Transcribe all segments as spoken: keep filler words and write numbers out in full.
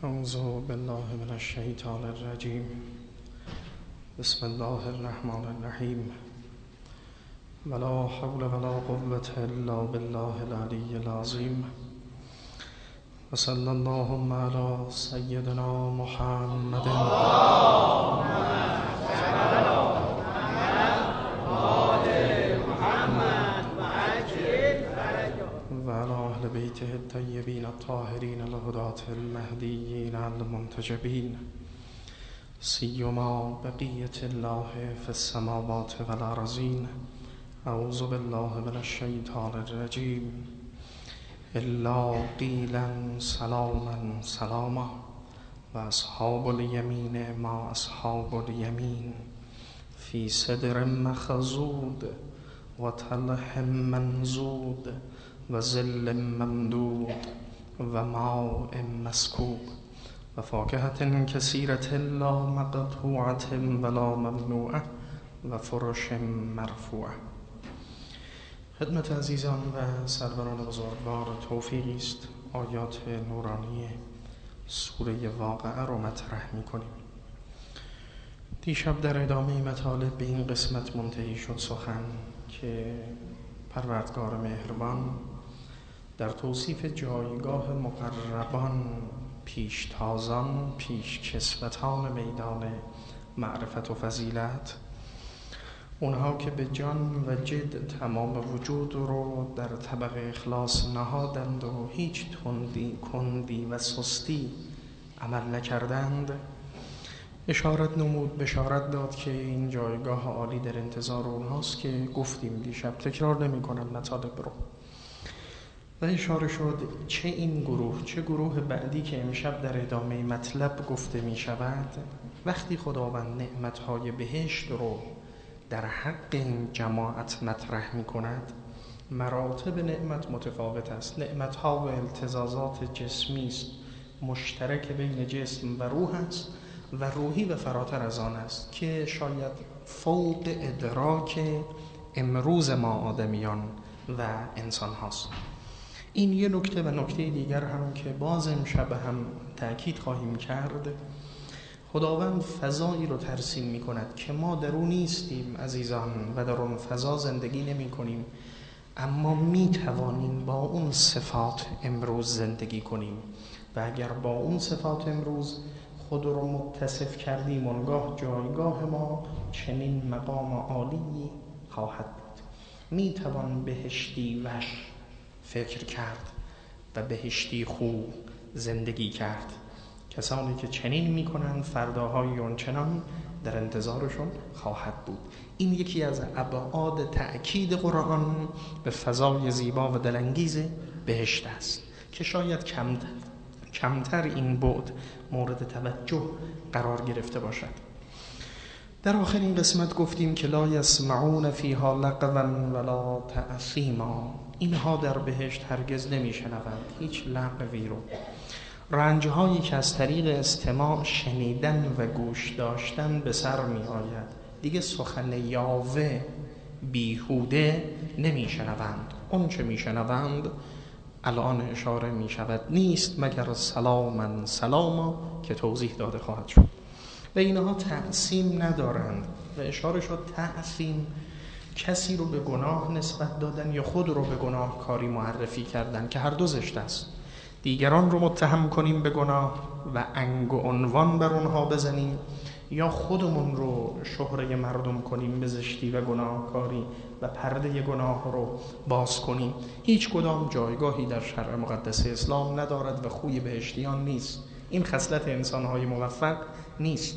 اعوذ بالله من الشیطان الرجیم. بسم الله الرحمن الرحیم. ولا حول ولا قوة الا بالله العلی العظیم. و صلی اللهم علی سیدنا محمد و علی اهل بیته الطیبین الطاهرین الهداة المهدیین المنتجبین، سیما بقیة الله فی السماوات والارضین. اعوذ بالله من الشیطان الرجیم. الا قیلا سلاما سلاما. و اصحاب الیمین ما اصحاب الیمین، فی صدر مخضود و طلح منضود و ظل ممدود و ماء مسکوب و فاکهة کثیرة لا مقطوعة ولا ممنوعة و فرش مرفوعة. خدمت عزیزان و سروران بزرگوار توفیقی است آیات نورانی سوره واقعه رو مطرح می کنیم. دیشب در ادامه مطالب به این قسمت منتهی شد سخن که پروردگار مهربان در توصیف جایگاه مقربان، پیشتازان، پیشکسوتان میدان معرفت و فضیلت، اونها که به جان و جد تمام وجود رو در طبق اخلاص نهادند و هیچ تندی، کندی و سستی عمل نکردند، اشارت نمود، بشارت داد که این جایگاه عالی در انتظار اونهاست که گفتیم دیشب، تکرار نمی کنم مطالب رو. و اشاره شد چه این گروه، چه گروه بعدی که امشب در ادامه مطلب گفته می شود، وقتی خداوند نعمتهای بهشت رو در حق این جماعت مطرح می کند، مراتب نعمت متفاوت است. نعمتها و التزازات جسمی است، مشترک بین جسم و روح است و روحی و فراتر از آن است که شاید فوق ادراک امروز ما آدمیان و انسان هاست. این یه نکته و نکته دیگر هم که باز امشب هم تأکید خواهیم کرد. خداوند فضایی رو ترسیم می کند که ما در اون نیستیم عزیزان و در اون فضا زندگی نمی کنیم، اما می توانیم با اون صفات امروز زندگی کنیم و اگر با اون صفات امروز خود رو متصف کردیم، اونگاه جایگاه ما چنین مقام عالی خواهد بود. می توان بهشتی وش فکر کرد و بهشتی خوب زندگی کرد. کسانی که چنین می کنند فرداهای اونچنان در انتظارشون خواهد بود. این یکی از ابعاد تأکید قرآن به فضای زیبا و دلانگیز بهشت است که شاید کمتر کمتر این بعد مورد توجه قرار گرفته باشد. در آخرین قسمت گفتیم که لا یسمعون فیها لغوا ولا تأثیما. اینها در بهشت هرگز نمیشنوند هیچ لغوی رو. رنجهایی که از طریق استماع، شنیدن و گوش داشتن به سر می آید، دیگه سخن یاوه بیهوده نمیشنوند. اون چه میشنوند الان اشاره می شود نیست مگر سلاما سلاما که توضیح داده خواهد شد. و اینها تعصیم ندارند و اشاره شد تعصیم کسی رو به گناه نسبت دادن یا خود رو به گناه کاری معرفی کردن که هر دو زشت است. دیگران رو متهم کنیم به گناه و انگ و عنوان بر اونها بزنیم یا خودمون رو شهره مردم کنیم به زشتی و گناهکاری و پرده گناه رو باز کنیم. هیچ کدام جایگاهی در شرع مقدس اسلام ندارد و خوی بهشتیان نیست. این خصلت انسان‌های موفق نیست.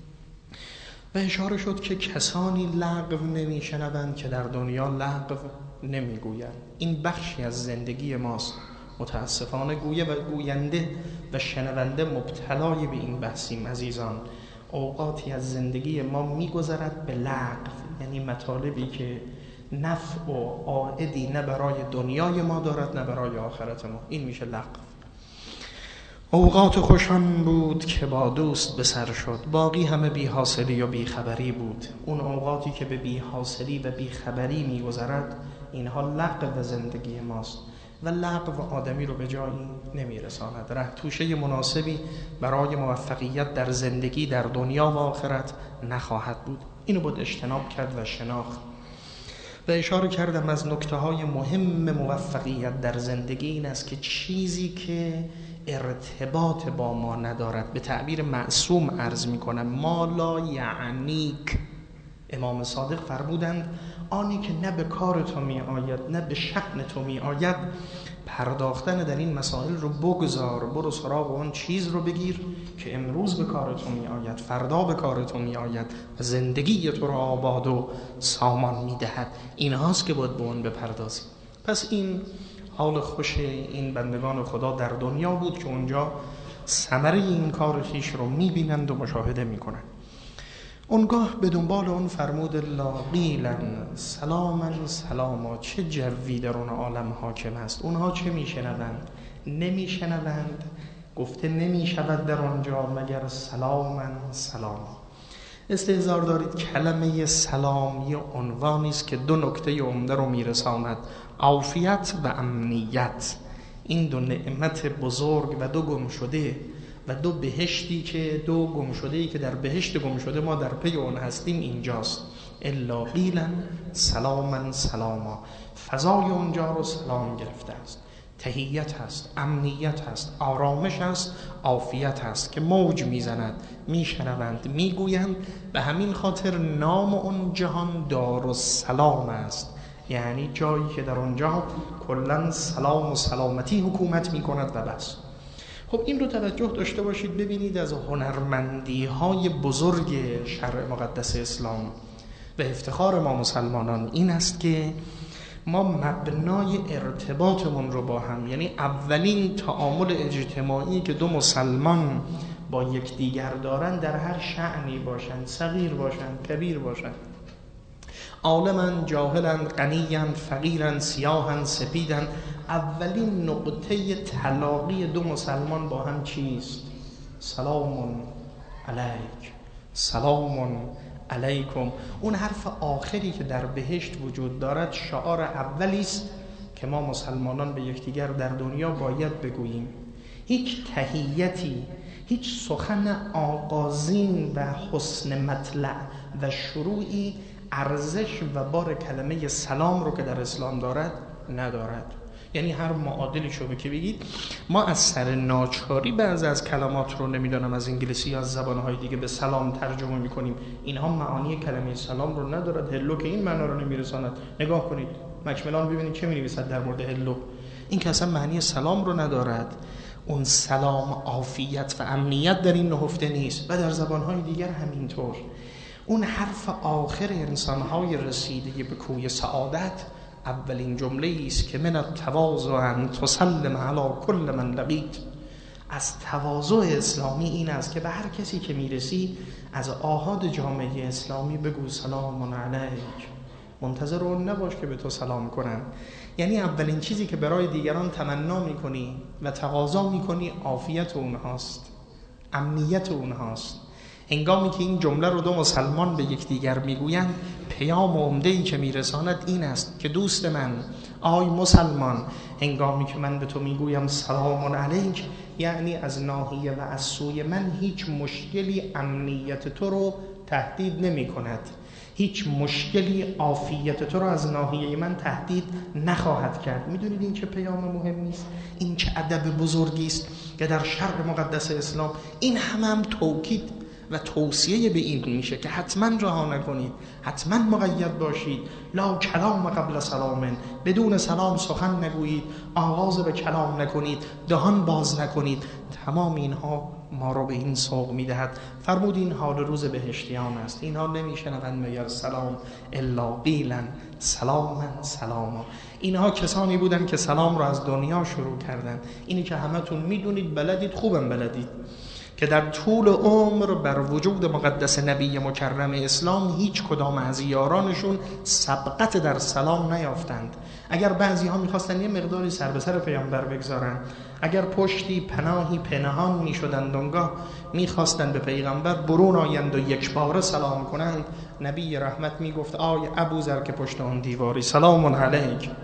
و اشاره شد که کسانی لغو نمیشنوند که در دنیا لغو نمیگویند. این بخشی از زندگی ماست. متاسفانه گویه و گوینده و شنونده مبتلای به این بحثیم عزیزان. اوقاتی از زندگی ما میگذرد به لغو، یعنی مطالبی که نفع و عائدی نه برای دنیای ما دارد نه برای آخرت ما. این میشه لغو. اوقات خوشان بود که با دوست به سر شد، باقی همه بی حاصلی و بی خبری بود. اون اوقاتی که به بی حاصلی و بی خبری میگذرد اینها لغو زندگی ماست و لغو آدمی رو به جایی نمیرساند. ره توشه مناسبی برای موفقیت در زندگی در دنیا و آخرت نخواهد بود. اینو باید اجتناب کرد و شناخت. و اشاره کردم از نکته های مهم موفقیت در زندگی این است که چیزی که ارتباط با ما ندارد، به تعبیر معصوم عرض می کنم، ما لا یعنیک. امام صادق فرمودند آنی که نه به کار تو می آید نه به شأن تو می آید، پرداختن در این مسائل رو بگذار، برو سراغ اون چیز رو بگیر که امروز به کار تو می آید، فردا به کار تو می آید و زندگی تو رو آباد و سامان می دهد. این هاست که باید به اون بپردازی. پس این حال خوش این بندگان خدا در دنیا بود که اونجا ثمره این کار خویش رو می بینند و مشاهده می کنند. اونگاه به دنبال اون فرمود لا قیلا سلاما سلاما. چه جوی در اون عالم حاکم است. اونها چه میشنوند؟ نمیشنوند. گفته نمیشود در آنجا مگر سلاما سلاما. استحضار دارید کلمه سلام یه عنوانی است که دو نکته عمده رو میرساند: عافیت و امنیت. این دو نعمت بزرگ و دو گم شده و دو بهشتی که دو گم شده‌ای که در بهشت گم شده ما در پی اون هستیم اینجاست. الا قیلا سلاما سلاما. فضای اونجا رو سلام گرفته است، تحیت هست، امنیت هست، آرامش هست، عافیت هست که موج میزند، میشنوند، میگویند. به همین خاطر نام اون جهان دارالسلام است، یعنی جایی که در اونجا کلا سلام و سلامتی حکومت میکند و بس. خب این رو توجه داشته باشید. ببینید از هنرمندی های بزرگ شرع مقدس اسلام و افتخار ما مسلمانان این است که ما مبنای ارتباطمون رو با هم، یعنی اولین تعامل اجتماعی که دو مسلمان با یکدیگر دارن در هر شأنی باشند، صغیر باشند، کبیر باشند، عالماً، جاهلاً، غنیاً، فقیراً، سیاهاً، سپیداً، اولین نقطه تلاقی دو مسلمان با هم چیست؟ سلام علیک، سلام علیکم. اون حرف آخری که در بهشت وجود دارد شعار اولی است که ما مسلمانان به یکدیگر در دنیا باید بگوییم. هیچ تحیتی، هیچ سخن آغازین و حسن مطلع و شروعی ارزش و بار کلمه سلام رو که در اسلام دارد ندارد. یعنی هر معادلی شو که بگید، ما از سر ناچاری بعضی از کلمات رو نمیدونم از انگلیسی یا از زبانهای دیگه به سلام ترجمه میکنیم. اینها معانی کلمه سلام رو ندارد. هلو که این معنا رو نمیرساند. نگاه کنید مکملان ببینید چه مینویسد در مورد هلو. این که اصلا معنی سلام رو ندارد. اون سلام، عافیت و امنیت در این نهفته نیست و در زبانهای دیگر همینطور. اون حرف آخر انسانهای رسیده به کوی سعادت اولین جمله است که من التواضع ان تسلم علی کل من لقیت. از تواضع اسلامی این است که به هر کسی که میرسی از آحاد جامعه اسلامی بگو سلام علیک، منتظر اون نباش که به تو سلام کنن. یعنی اولین چیزی که برای دیگران تمنا میکنی و تقاضا میکنی عافیت اونهاست، امنیت اونهاست. هنگامی که این جمله رو دو مسلمان به یکدیگر میگویند، پیام عمده‌ای که میرساند این است که دوست من، آی مسلمان، هنگامی که من به تو میگویم سلام علیک، یعنی از ناحیه و از سوی من هیچ مشکلی امنیت تو رو تهدید نمی کند، هیچ مشکلی عافیت تو رو از ناحیه من تهدید نخواهد کرد. میدونید این چه پیام مهمی است؟ این چه ادب بزرگی است که در شرع مقدس اسلام این همه هم توکید و توصیه به این میشه که حتما رها نکنید، حتما مقید باشید. لا کلام قبل سلام، بدون سلام سخن نگویید، آغاز به کلام نکنید، دهان باز نکنید. تمام اینها ما رو به این سوق میدهد. فرمود این حال روز بهشتیان است. اینها نمیشنوند مگر سلام الا قیلا سلاما سلاما. اینها کسانی بودند که سلام رو از دنیا شروع کردند. اینی که همتون میدونید، بلدید، خوبم بلدید، که در طول عمر بر وجود مقدس نبی مکرم اسلام هیچ کدام از یارانشون سبقت در سلام نیافتند. اگر بعضی ها میخواستن یه مقداری سر به سر پیامبر بگذارن، اگر پشتی پناهی پنهان میشدند، اونگاه میخواستن به پیغمبر برون آیند و یک بار سلام کنند، نبی رحمت میگفت آی ابوذر که پشت اون دیواری، سلام علیک،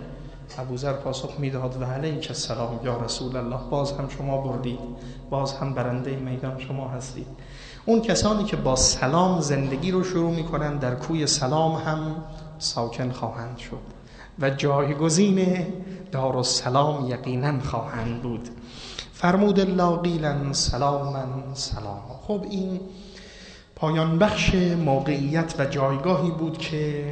ابوذر پاسخ میداد و علیک السلام یا رسول الله، باز هم شما بردید، باز هم برنده میدان شما هستید. اون کسانی که با سلام زندگی رو شروع میکنن در کوی سلام هم ساکن خواهند شد و جایگزین دارالسلام یقینا خواهند بود. فرمود الله قیلا سلاما سلاما. خب این پایان بخش موقعیت و جایگاهی بود که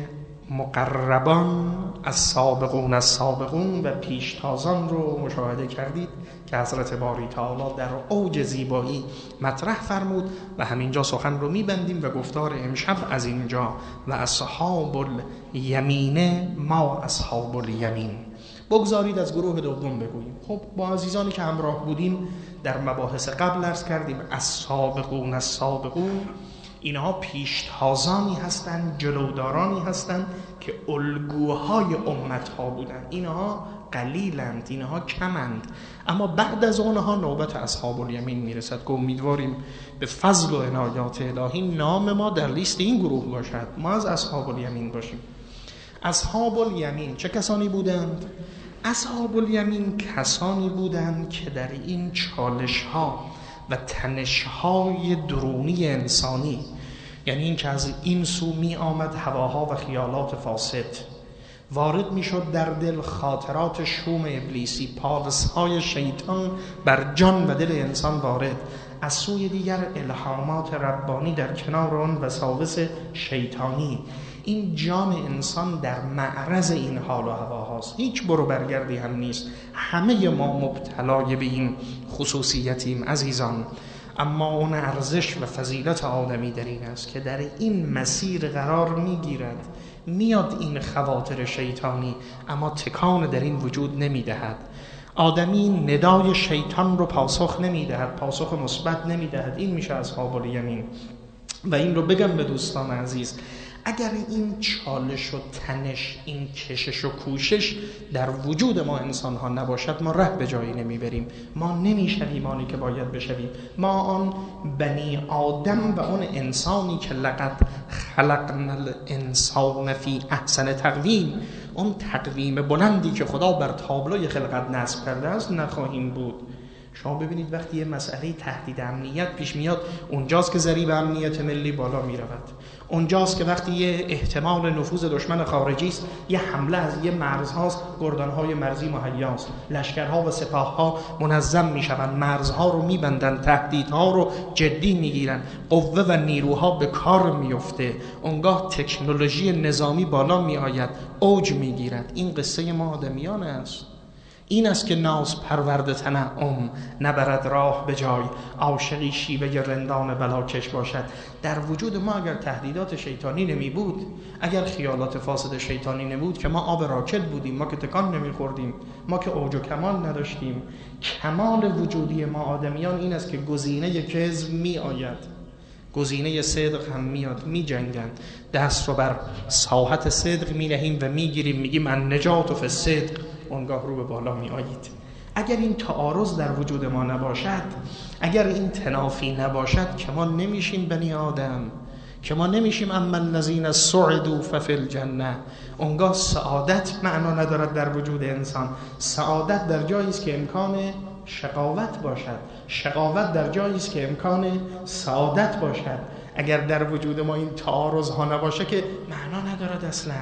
مقربان از سابقون از سابقون و پیشتازان رو مشاهده کردید که حضرت باری تعالی در اوج زیبایی مطرح فرمود و همینجا سخن رو میبندیم و گفتار امشب از اینجا و اصحاب الیمین ما اصحاب الیمین. بگذارید از گروه دوم بگوییم. خب با عزیزانی که همراه بودیم در مباحث قبل عرض کردیم از سابقون از سابقون، اینها پیشتازانی هستند، جلودارانی هستند که الگوهای امتها بودند. اینها قلیلند، اینها کمند، اما بعد از اونها نوبت اصحاب الیمین میرسد که امیدواریم به فضل و عنایات الهی نام ما در لیست این گروه باشد، ما از اصحاب الیمین باشیم. اصحاب الیمین چه کسانی بودند؟ اصحاب الیمین کسانی بودند که در این چالش ها و تنش های درونی انسانی، یعنی این که از این سو می آمد هواها و خیالات فاسد، وارد می شد در دل خاطرات شوم ابلیسی، پالس های شیطان بر جان و دل انسان وارد، از سوی دیگر الهامات ربانی در کنار آن وساوس شیطانی. این جان انسان در معرض این حال و هواهاست، هیچ برو برگردی هم نیست. همه ما مبتلای به این خصوصیتیم عزیزان، اما اون ارزش و فضیلت آدمی در این است که در این مسیر قرار میگیرد، میاد این خواطر شیطانی اما تکان در این وجود نمیدهد. آدمی ندای شیطان رو پاسخ نمیدهد، پاسخ مثبت نمیدهد. این میشه اصحاب الیمین. و این رو بگم به دوستان عزیز، اگر این چالش و تنش، این کشش و کوشش در وجود ما انسان ها نباشد، ما ره به جایی نمیبریم، ما نمیشویم آنی که باید بشویم. ما آن بنی آدم و آن انسانی که لقد خلقنا الانسان فی احسن تقویم، اون تقویم بلندی که خدا بر تابلوی خلقت نصب کرده است نخواهیم بود. شما ببینید وقتی یه مسئله تهدید امنیت پیش میاد، اونجاست که ضریب امنیت ملی بالا میرود، اونجاست که وقتی یه احتمال نفوذ دشمن خارجی است، یه حمله از یه مرزهاست، گردانهای مرزی مهیاست، لشکرها و سپاهها منظم میشوند، مرزها رو میبندن، تهدیدها رو جدی میگیرن، قوه و نیروها به کار میفته، اونگاه تکنولوژی نظامی بالا میآید، اوج میگیرد. این قصه ما آدمیان است. این است که ناز پرورد تنعم نبرد راه به جای، عاشقی شیوه رندان بلاکش باشد. در وجود ما اگر تهدیدات شیطانی نمی بود، اگر خیالات فاسد شیطانی نبود، که ما آب راکد بودیم، ما که تکان نمی خوردیم، ما که اوج و کمال نداشتیم. کمال وجودی ما آدمیان این است که گزینه کذب می آید، گزینه صدق هم میاد، می جنگن، دست رو بر ساحت صدق می نهیم و می گیریم، میگیم من نجات و فی الصدق، اونگاه رو به بالا می آیید. اگر این تعارض در وجود ما نباشد، اگر این تنافی نباشد، که ما نمیشیم بنی آدم، که ما نمیشیم اما الذین سعدوا ففی الجنه. اونگاه سعادت معنا ندارد در وجود انسان. سعادت در جایی است که امکان شقاوت باشد، شقاوت در جایی است که امکان سعادت باشد. اگر در وجود ما این تعارض ها نباشه که معنا ندارد اصلا.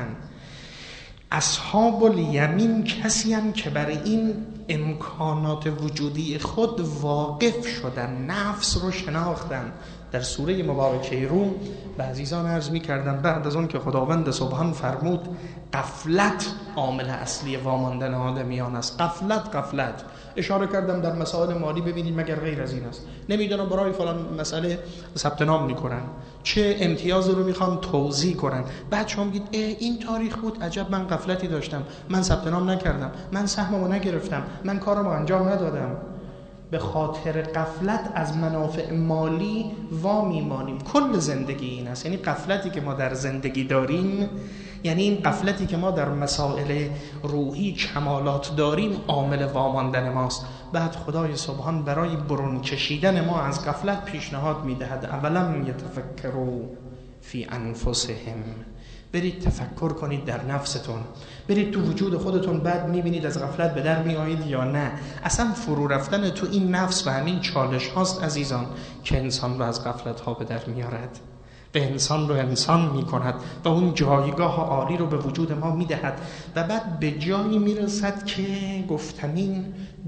اصحاب الیمین کسی هم که برای این امکانات وجودی خود واقف شدن، نفس رو شناختن. در سوره مبارکه روم به عزیزان عرض می کردم بعد از اون که خداوند سبحان فرمود غفلت عامل اصلی واماندن آدمیان است، غفلت غفلت اشاره کردم در مسائل مالی، ببینید مگر غیر از این است؟ نمیدونم برای فلان مسئله ثبت نام میکنن، چه امتیاز رو میخوان توزیع کنن، بعد شما میگید این تاریخ بود، عجب من غفلتی داشتم، من ثبت نام نکردم، من سهممو نگرفتم، من کارمو انجام ندادم. به خاطر غفلت از منافع مالی وا میمانیم. کل زندگی این است. یعنی غفلتی که ما در زندگی داریم، یعنی این غفلتی که ما در مسائل روحی کمالات داریم، عامل واماندن ماست. بعد خدای سبحان برای برون کشیدن ما از غفلت پیشنهاد میدهد اولم یتفکروا فی انفسهم برید تفکر کنید در نفستون، برید تو وجود خودتون، بعد میبینید از غفلت به در میآیید یا نه. اصلا فرو رفتن تو این نفس و همین چالش هاست عزیزان که انسان رو از غفلت ها به در میارد، به انسان رو انسان میکند و اون جایگاه عالی رو به وجود ما میدهد و بعد به جایی میرسد که گفتمین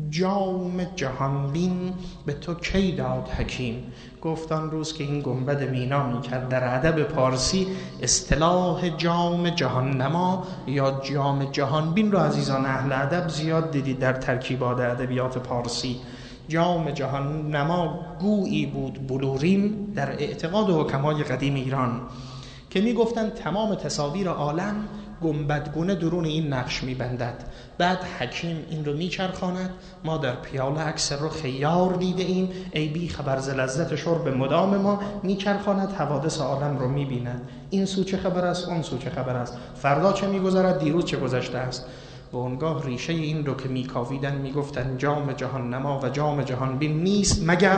جام جهانبین به تو کی داد حکیم. گفتان روز که این گنبد مینا میکرد در ادب پارسی اصطلاح جام جهاننما یا جام جهانبین رو عزیزان اهل ادب زیاد دیدید در ترکیبات ادبیات پارسی. جام جهان نما گویی بود بلورین در اعتقاد حکمای قدیم ایران که می گفتند تمام تصاویر عالم گنبدگونه درون این نقش می بندد. بعد حکیم این رو می چرخاند، ما در پیاله عکس رو خیار دیده ایم، ای بی خبر ز لذت شرب مدام ما، می چرخاند حوادث عالم رو می بیند. این سو چه خبر است، اون سو چه خبر است، فردا چه می گذرد، دیروز چه گذشته است. و اونگاه ریشه این رو که میکاویدن میگفتن جام جهان نما و جام جهان بین نیست مگر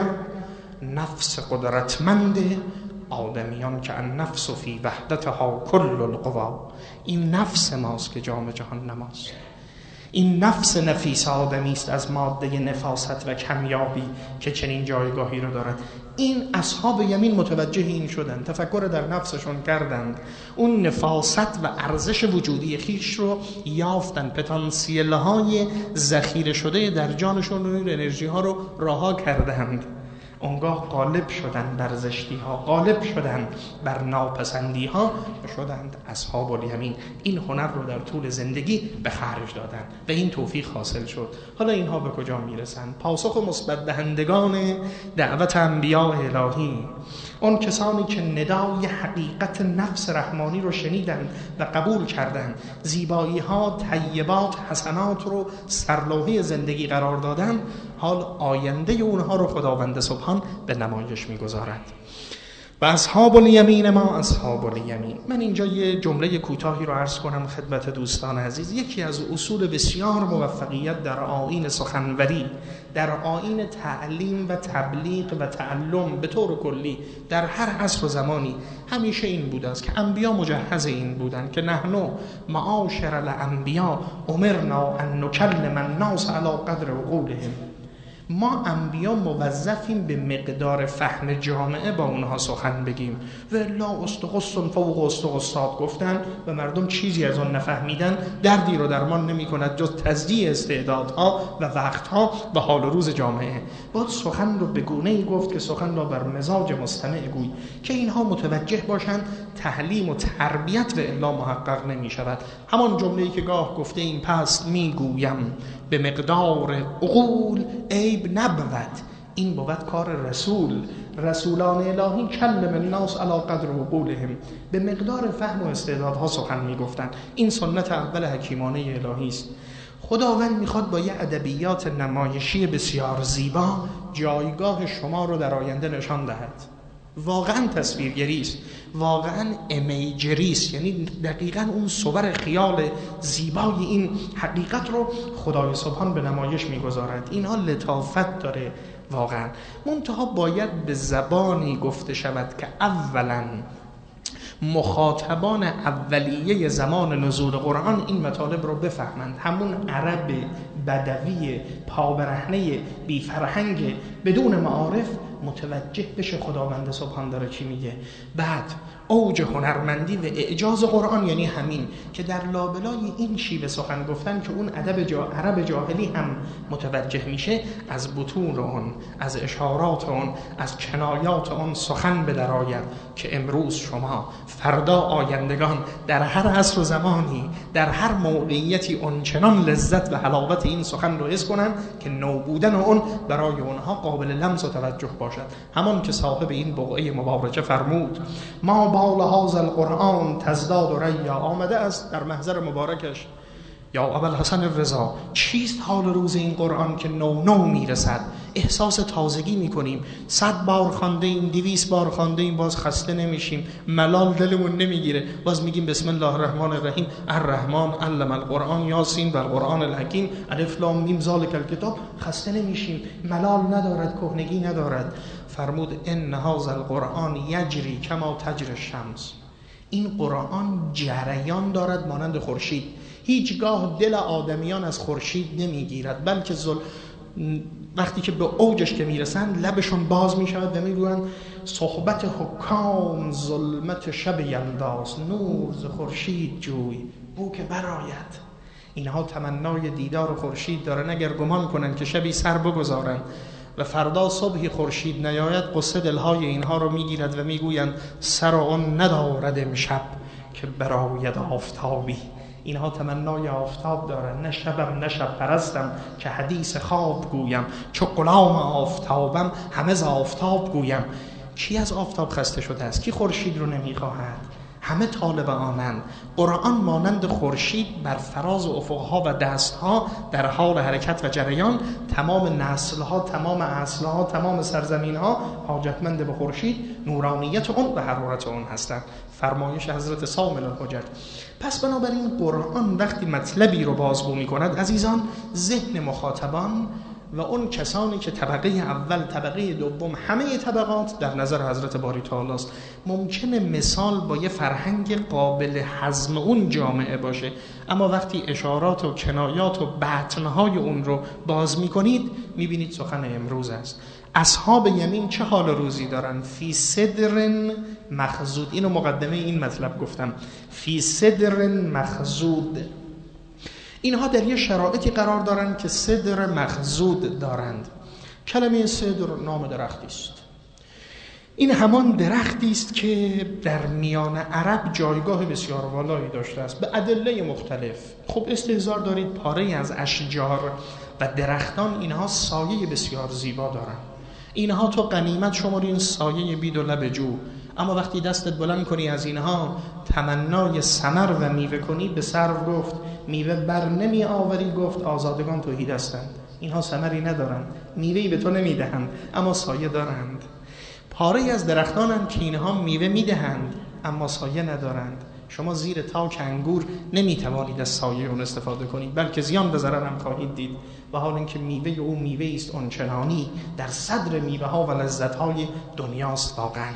نفس قدرتمند آدمیان که النفس فی وحدتها کل القوا. این نفس ماست که جام جهان نماست، این نفس نفیس آدمی است از ماده نفاست و کمیابی که چنین جایگاهی رو دارد. این اصحاب یمین متوجه این شدند، تفکر در نفسشون کردند، اون نفاست و ارزش وجودی خیش رو یافتن، پتانسیل های ذخیره شده در جانشون رو، انرژی ها رو رها کردند. اونگاه غالب شدن بر زشتی ها، غالب شدن بر ناپسندی ها و شدند اصحاب الیمین. این هنر رو در طول زندگی به خرج دادن و این توفیق حاصل شد. حالا اینها به کجا میرسن؟ پاسخ مثبت دهندگان دعوت انبیاء الهی، اون کسانی که ندای حقیقت نفس رحمانی رو شنیدند و قبول کردند، زیبایی ها، طیبات، حسنات رو سرلوحه زندگی قرار دادن، حال آینده اونها رو خداوند سبحان به نمایش میگذارد. و اصحاب الیمین ما اصحاب الیمین. من اینجا یه جمله کوتاهی رو عرض کنم خدمت دوستان عزیز. یکی از اصول بسیار موفقیت در آیین سخنوری، در آیین تعلیم و تبلیغ و تعلم به طور کلی در هر عصر و زمانی همیشه این بوده است که انبیا مجهز این بودند که نحن معاشر الانبیا امرنا ان نکلم الناس علی قدر عقولهم. ما انبیا موظفیم به مقدار فهم جامعه با اونها سخن بگیم و لا استقصن فوق استقصات گفتن و مردم چیزی از آن نفهمیدن، دردی رو درمان نمی کند جز تضییع استعدادها و وقتها و حال و روز جامعه. باید سخن رو به گونه‌ای گفت که سخن را بر مزاج مستمع گوی که اینها متوجه باشند، تعلیم و تربیت و الا محقق نمی شود. همان جمله‌ای که گاه گفته این پس می گویم به مقدار عقول عیب نبود، این بود کار رسول. رسولان الهی کلم الناس علی قدر عقولهم، به مقدار فهم و استعدادها سخن میگفتن. این سنت اول حکیمانه الهی است. خداوند میخواد با یه ادبیات نمایشی بسیار زیبا جایگاه شما رو در آینده نشان دهد. واقعا تصویرگری است، واقعا امیجری است، یعنی دقیقاً اون صور خیال زیبای این حقیقت رو خدای سبحان به نمایش میگذارد. اینها لطافت داره واقعا. منتها باید به زبانی گفته شود که اولاً مخاطبان اولیه زمان نزول قرآن این مطالب رو بفهمند، همون عرب بدوی پابرهنه بی فرهنگ بدون معارف متوجه بشه خداوند سبحان داره چی میگه. بعد اوج هنرمندی و اعجاز قرآن یعنی همین که در لابلای این شیوه سخن گفتن که اون ادب جا عرب جاهلی هم متوجه میشه، از بطون اون، از اشارات اون، از کنایات اون سخن به درآید که امروز شما، فردا آیندگان در هر عصر و زمانی در هر موقعیتی اونچنان لذت و حلاوت این سخن رو حس کنن که نوبودن اون برای اونها قابل لمس و توجه باشد. همان که صاحب این بقعه مبارکه فرمود ما بال هذا القرآن تزداد ریا، آمده است در محضر مبارکش یا ابوالحسن الرضا، چیست حال روز این قرآن که نو نو میرسد، احساس تازگی میکنیم، صد بار خوانده ایم، دویست بار خوانده ایم، باز خسته نمیشیم، ملال دلمون نمیگیره، باز میگیم بسم الله الرحمن الرحیم، الرحمن علم القرآن یاسین و القرآن الحکیم الف لام میم ذالک الکتاب، خسته نمیشیم، ملال ندارد، کهنگی ندارد. فرمود ان هذا القرآن یجری کما تجری الشمس، این قرآن جریان دارد مانند خورشید. هیچگاه دل آدمیان از خورشید نمیگیرد، بلکه زل... وقتی که به اوجش که میرسند لبشون باز میشود و میگویند صحبت حکام ظلمت شب یلداست، نور ز خورشید جوی بو که برآید. اینها تمنای دیدار خورشید دارن، اگر گمان کنن که شبی سر بگذارن و فردا صبحی خورشید نیاید، قصه دلهای اینها رو میگیرد و میگویند سر آن ندارد امشب که برآید آفتابی. اینها تمنای آفتاب دارن. نه شبم نه شب پرستم که حدیث خواب گویم، چو غلام آفتابم همه ز آفتاب گویم. کی از آفتاب خسته شده است؟ کی خورشید رو نمیخواهد؟ همه طالب آنند. قرآن مانند خورشید بر فراز افقها و دستها در حال حرکت و جریان، تمام نسلها، تمام اصلها، تمام سرزمینها حاجتمند به خورشید، نورانیت اون و حرارت اون هستند. فرمایش حضرت صامل الحجج. پس بنابراین قرآن وقتی مطلبی رو بازگو می کند، عزیزان، ذهن مخاطبان و اون کسانی که طبقه اول، طبقه دوم، همه طبقات در نظر حضرت باری تعالی است. ممکنه مثال با یه فرهنگ قابل هضم اون جامعه باشه، اما وقتی اشارات و کنایات و بطنهای اون رو باز میکنید میبینید سخن امروز است. اصحاب یمین چه حال روزی دارن؟ فی صدر مخضود. اینو مقدمه این مطلب گفتم، فی صدر مخضود. اینها در یه شرایطی قرار دارند که صدر مخضود دارند. کلمه صدر نام درختی است. این همان درختی است که در میان عرب جایگاه بسیار والایی داشته است به ادله مختلف. خب استحضار دارید پاره از اشجار و درختان، اینها سایه بسیار زیبا دارند. اینها تو غنیمت شماری، این سایه بید و لب جو. اما وقتی دستت بلند کنی از اینها تمنای ثمر و میوه کنی، به سرو گفت میوه بر نمی آوری، گفت آزادگان توحید هستند. اینها ثمری ندارند، میوهی به تو نمی دهند، اما سایه دارند. پاره از درختانند که اینها میوه می دهند اما سایه ندارند. شما زیر تاک انگور نمی توانید از سایه اون استفاده کنید، بلکه زیان به ضرر هم خواهید دید. و حال اینکه میوه او میوه است آنچنانی در صدر میوه ها و لذت های دنیاست واقعا.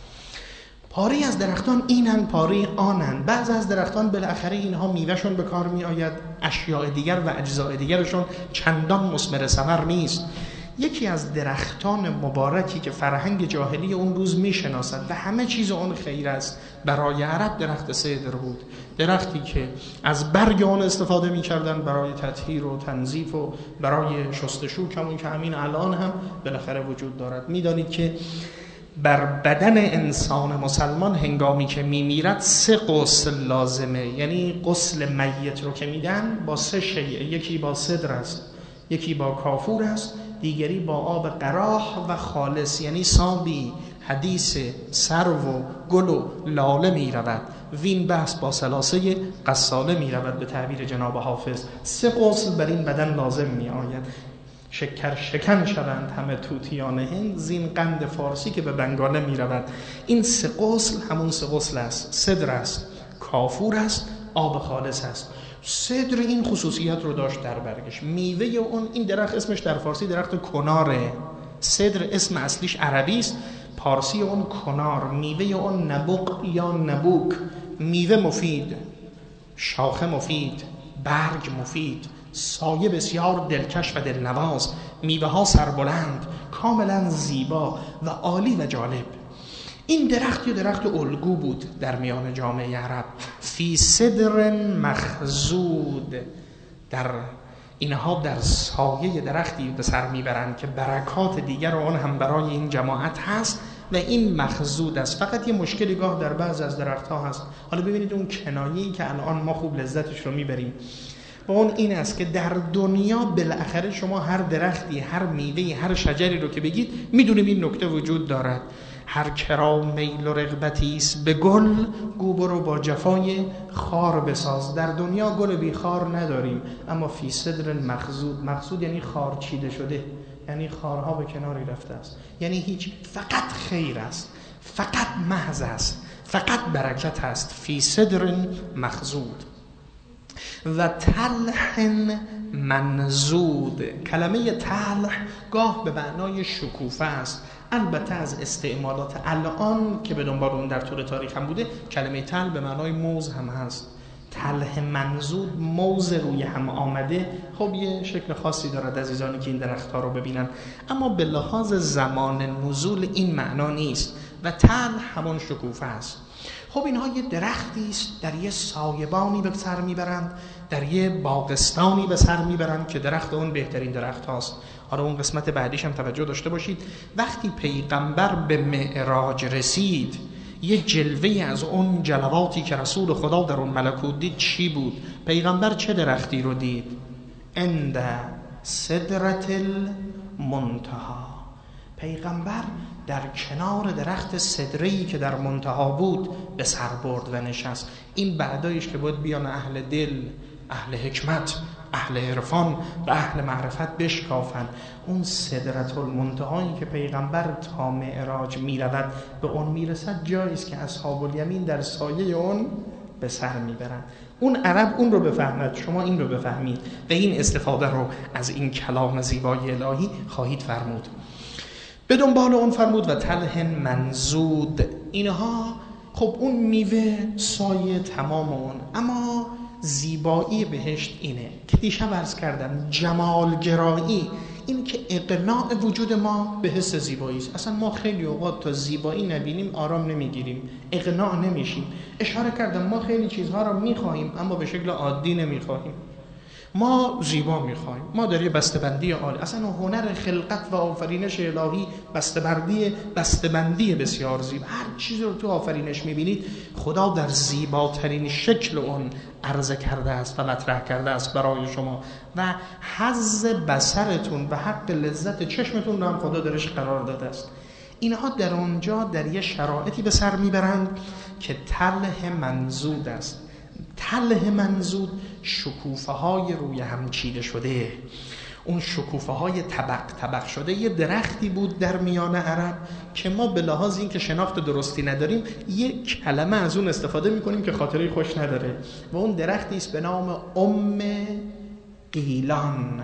پاره از درختان اینن، پاره آنن. بعض از درختان بالاخره اینها میوهشون به کار می آید، اشیاء دیگر و اجزاء دیگرشون چندان مثمر ثمر نیست. یکی از درختان مبارکی که فرهنگ جاهلی اون روز میشناسد و همه چیز اون خیر است برای عرب، درخت سدر بود. درختی که از برگ اون استفاده میکردن برای تطهیر و تنظیف و برای شستشو، کمون که همین الان هم بالاخره وجود دارد. میدانید که بر بدن انسان مسلمان هنگامی که میمیرد سه غسل لازمه، یعنی غسل میت رو که میدن با سه شیء، یکی با سدر است، یکی با کافور است، دیگری با آب قراح و خالص یعنی سابی، حدیث، سرو و گل و لاله می رود. وین بحث با سلاسه قصاله می رود به تعبیر جناب حافظ. سه غسل بر این بدن لازم می آید. شکر شکن شوند همه طوطیان هند، زین قند فارسی که به بنگاله می رود. این سه غسل همون سه غسل است. صدر است، کافور است، آب خالص است. صدر این خصوصیت رو داشت در برگش. میوه اون، این درخت اسمش در فارسی درخت کناره. صدر اسم اصلیش عربی است، پارسی اون کنار. میوه اون نبوق یا نبوک. میوه مفید، شاخه مفید، برگ مفید، سایه بسیار دلکش و دلنواز، میوه ها سربلند، کاملا زیبا و عالی و جالب. این درخت یه درخت الگو بود در میان جامعه عرب. فی صدر مخضود، در اینها در سایه درختی به سر میبرند که برکات دیگر اون هم برای این جماعت هست و این مخضود است. فقط یه مشکلی گاه در بعض از درخت ها هست. حالا ببینید اون کنایه‌ای که الان ما خوب لذتش رو میبریم و اون این است که در دنیا بالاخره شما هر درختی، هر میوه‌ای، هر شجری رو که بگید میدونیم این نکته وجود دارد. هر کرا میل و رغبتی است به گل، گو برو با جفای خار بساز. در دنیا گل بی خار نداریم، اما فی صدر مخضود، مخضود یعنی خار چیده شده، یعنی خارها به کناری رفته است، یعنی هیچ، فقط خیر است، فقط محض است، فقط برکت است. فی صدر مخضود و تلح منضود. کلمه تلح گاه به معنای شکوفه است، البته از استعمالات الان که به دنبال اون در طول تاریخ هم بوده، کلمه تل به معنای موز هم هست. تله منزود، موز روی هم آمده، خب یه شکل خاصی دارد عزیزانی که این درخت‌ها رو ببینن، اما به لحاظ زمان نزول این معنا نیست و تل همون شکوفه است. خب اینها یه درختی است در یه سایبانی به سر میبرند، در یه باغستانی به سر میبرند که درخت اون بهترین درخت هاست. حالا اون قسمت بعدیش هم توجه داشته باشید. وقتی پیغمبر به معراج رسید، یه جلوه از اون جلواتی که رسول خدا در اون ملکوت دید چی بود؟ پیغمبر چه درختی رو دید؟ عند سدرة المنتهی. پیغمبر در کنار درخت سدره‌ای که در منتها بود به سر برد و نشست. این بعدایش که باید بیان اهل دل، اهل حکمت، اهل عرفان و اهل معرفت بشکافن. اون سدرة المنتهایی که پیغمبر تا معراج میرود به اون میرسد، جایی است که اصحاب الیمین در سایه اون به سر میبرن. اون عرب اون رو بفهمد، شما این رو بفهمید و این استفاده رو از این کلام زیبای الهی خواهید فرمود. به دنبال اون فرمود و تله منزود. اینها خب اون میوه سایه تمام اون، اما زیبایی بهشت اینه که دیشب عرض کردم، جمالگرایی، این که اقناع وجود ما به حس زیبایی است. اصلا ما خیلی اوقات تا زیبایی نبینیم آرام نمیگیریم، اقناع نمیشیم. اشاره کردم ما خیلی چیزها رو میخواهیم اما به شکل عادی نمیخواهیم. ما زیبا میخوایم، ما در یه بسته‌بندی عالی، اصلا هنر خلقت و آفرینش الهی بسته‌بندی بسته‌بندی بسیار زیبا. هر چیزی رو تو آفرینش میبینید خدا در زیباترین شکل اون عرضه کرده است و مطرح کرده است برای شما و حظ بصرتون و حق لذت چشمتون رو هم خدا درش قرار داده است. اینها در اونجا در یه شرایطی به سر میبرند که تله منزود است. تله منزود شکوفه های روی هم چیده شده، اون شکوفه های طبق طبق شده. یه درختی بود در میان عرب که ما به لحاظ این که شناخت درستی نداریم یک کلمه از اون استفاده میکنیم که خاطره خوش نداره و اون درختی است به نام ام قیلان.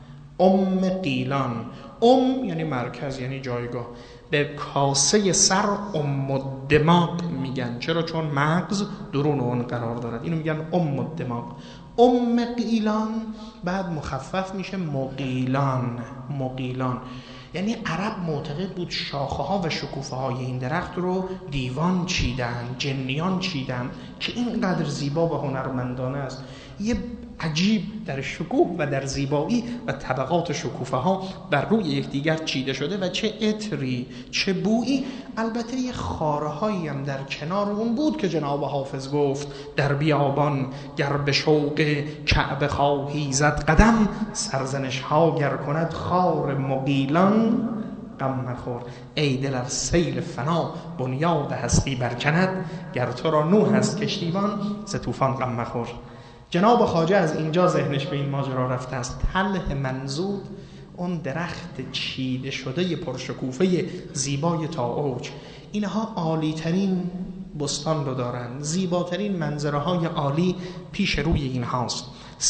ام قیلان، ام یعنی مرکز، یعنی جایگاه. به کاسه سر ام الدماغ میگن. چرا؟ چون مغز درون اون قرار دارد. اینو میگن ام الدماغ. ام قیلان بعد مخفف میشه مقیلان. مقیلان یعنی عرب معتقد بود شاخه ها و شکوفه های این درخت رو دیوان چیدن، جنیان چیدن که اینقدر زیبا و هنرمندانه است. یه عجیب در شکوه و در زیبایی و طبقات شکوفه ها بر روی یکدیگر چیده شده و چه عطری، چه بویی. البته یه خاره هایی هم در کنار اون بود که جناب حافظ گفت در بیابان گر به شوق کعبه خواهی زد قدم، سرزنش ها گر کند خار مقیلان غم مخور. ای دل ار سیل فنا بنیاد هستی برکند، گر تو را نوح است کشتیبان ز طوفان غم مخور. جناب خواجه از اینجا ذهنش به این ماجرا رفته است. تله منزود اون درخت چیده شده پرشکوفه زیبای تا اوج. اینها عالی ترین بستان رو دارن، زیباترین منظره های عالی پیش روی این هاست.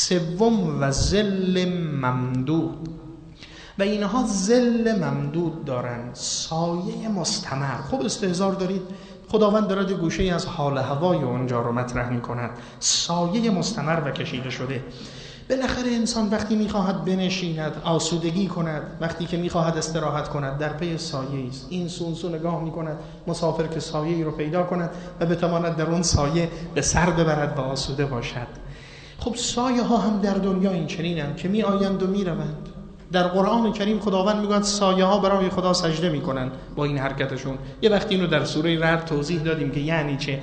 سوم و ظل ممدود، و اینها ظل ممدود دارن، سایه مستمر. خب استحضار دارید خداوند دارد گوشه از حال هوای اونجا رو مطرح می کند. سایه مستمر و کشیده شده. بالاخره انسان وقتی میخواهد بنشیند، آسودگی کند، وقتی که میخواهد استراحت کند، در پی سایه است. این سونسو نگاه میکند مسافر که سایه رو پیدا کند و بتواند در اون سایه به سر ببرد و آسوده باشد. خب سایه ها هم در دنیا این چنینند که می آیند و می روند. در قرآن کریم خداوند میگوید سایه ها برای خدا سجده میکنن با این حرکتشون. یه وقتی اینو در سوره رعد توضیح دادیم که یعنی چه.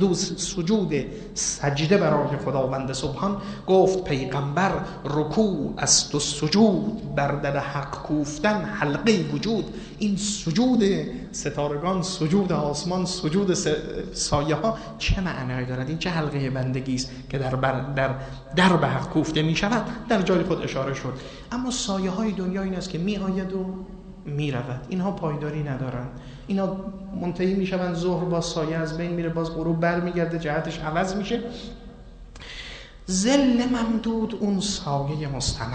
سجود سجده برای خداوند سبحان. گفت پیغمبر رکوع است و سجود بر در حق کوفتن حلقه وجود. این سجود ستارگان، سجود آسمان، سجود سایه ها چه معنی دارد؟ این چه حلقه بندگی است که در بر در در به حق کوفته می شود؟ در جای خود اشاره شد. اما سایه های دنیا این است که می آید و می رود. اینها پایداری ندارن. اینا منتهی می شوند، ظهر با سایه از بین میره، باز غروب بر می گرده، جهتش عوض میشه. ظل ممدود اون سایه مستمر.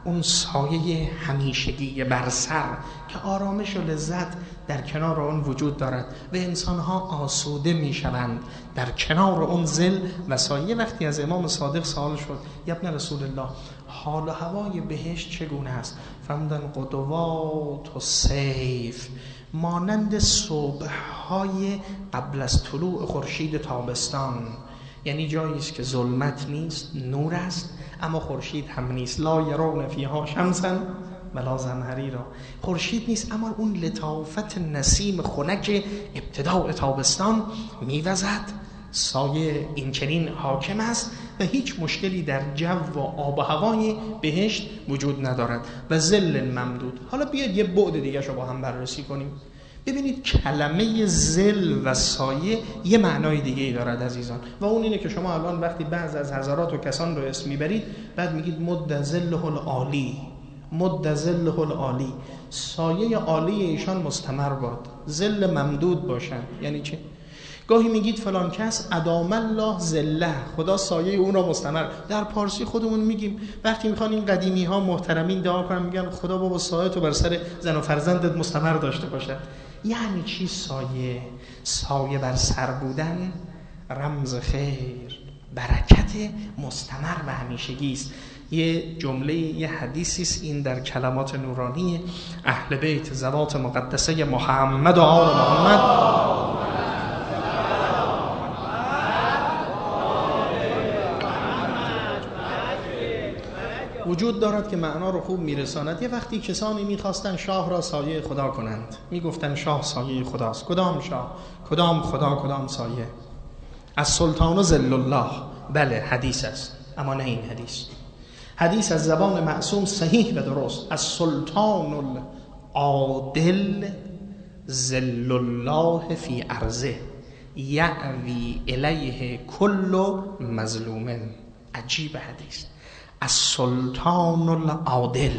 اون سایه همیشگی بر سر که آرامش و لذت در کنار اون وجود دارد و انسانها آسوده می شوند در کنار اون ظل و سایه. وقتی از امام صادق سوال شد یا ابن رسول الله حال و هوای بهشت چگونه است؟ فرمودن قدوات و سیف، مانند صبح‌های قبل از طلوع خورشید تابستان، یعنی جایی است که ظلمت نیست، نور است، اما خورشید هم نیست. لا یرون فیها شمسا ولا زمهریرا، خورشید نیست اما اون لطافت نسیم خنک ابتداء تابستان میوزد، سایه این چنین حاکم است و هیچ مشکلی در جو و آب و هوای بهشت وجود ندارد و ظل ممدود. حالا بیاید یه بعد دیگه شو با هم بررسی کنیم. ببینید کلمه ظل و سایه یه معنای دیگه ای دارد عزیزان، و اون اینه که شما الان وقتی بعض از حضرات و کسان رو اسم میبرید بعد میگید مد ظله العالی، مد ظله العالی، سایه عالی ایشان مستمر باد، ظل ممدود باشن. یعنی چه؟ گاهی میگید فلان کس ادام الله ظله، خدا سایه اون را مستمر. در پارسی خودمون میگیم وقتی میخوان این قدیمی ها محترمین دعا کنن میگن خدا بابا سایه تو بر سر زن و فرزندت مستمر داشته باشه. یعنی چی سایه؟ سایه بر سر بودن رمز خیر، برکت مستمر و همیشگی است. یه جمله، یه حدیثی است، این در کلمات نورانی اهل بیت ذوات مقدسه محمد و آل محمد وجود دارد که معنا رو خوب میرساند. یه وقتی کسانی میخواستن شاه را سایه خدا کنند، میگفتن شاه سایه خداست. کدام شاه؟ کدام خدا؟ کدام سایه؟ از سلطان ظل الله. بله حدیث است، اما نه این حدیث. حدیث از زبان معصوم صحیح و درست، از سلطان العادل ظل الله فی ارضه یعوی الیه کل مظلوم. عجیب حدیث. از سلطان العادل،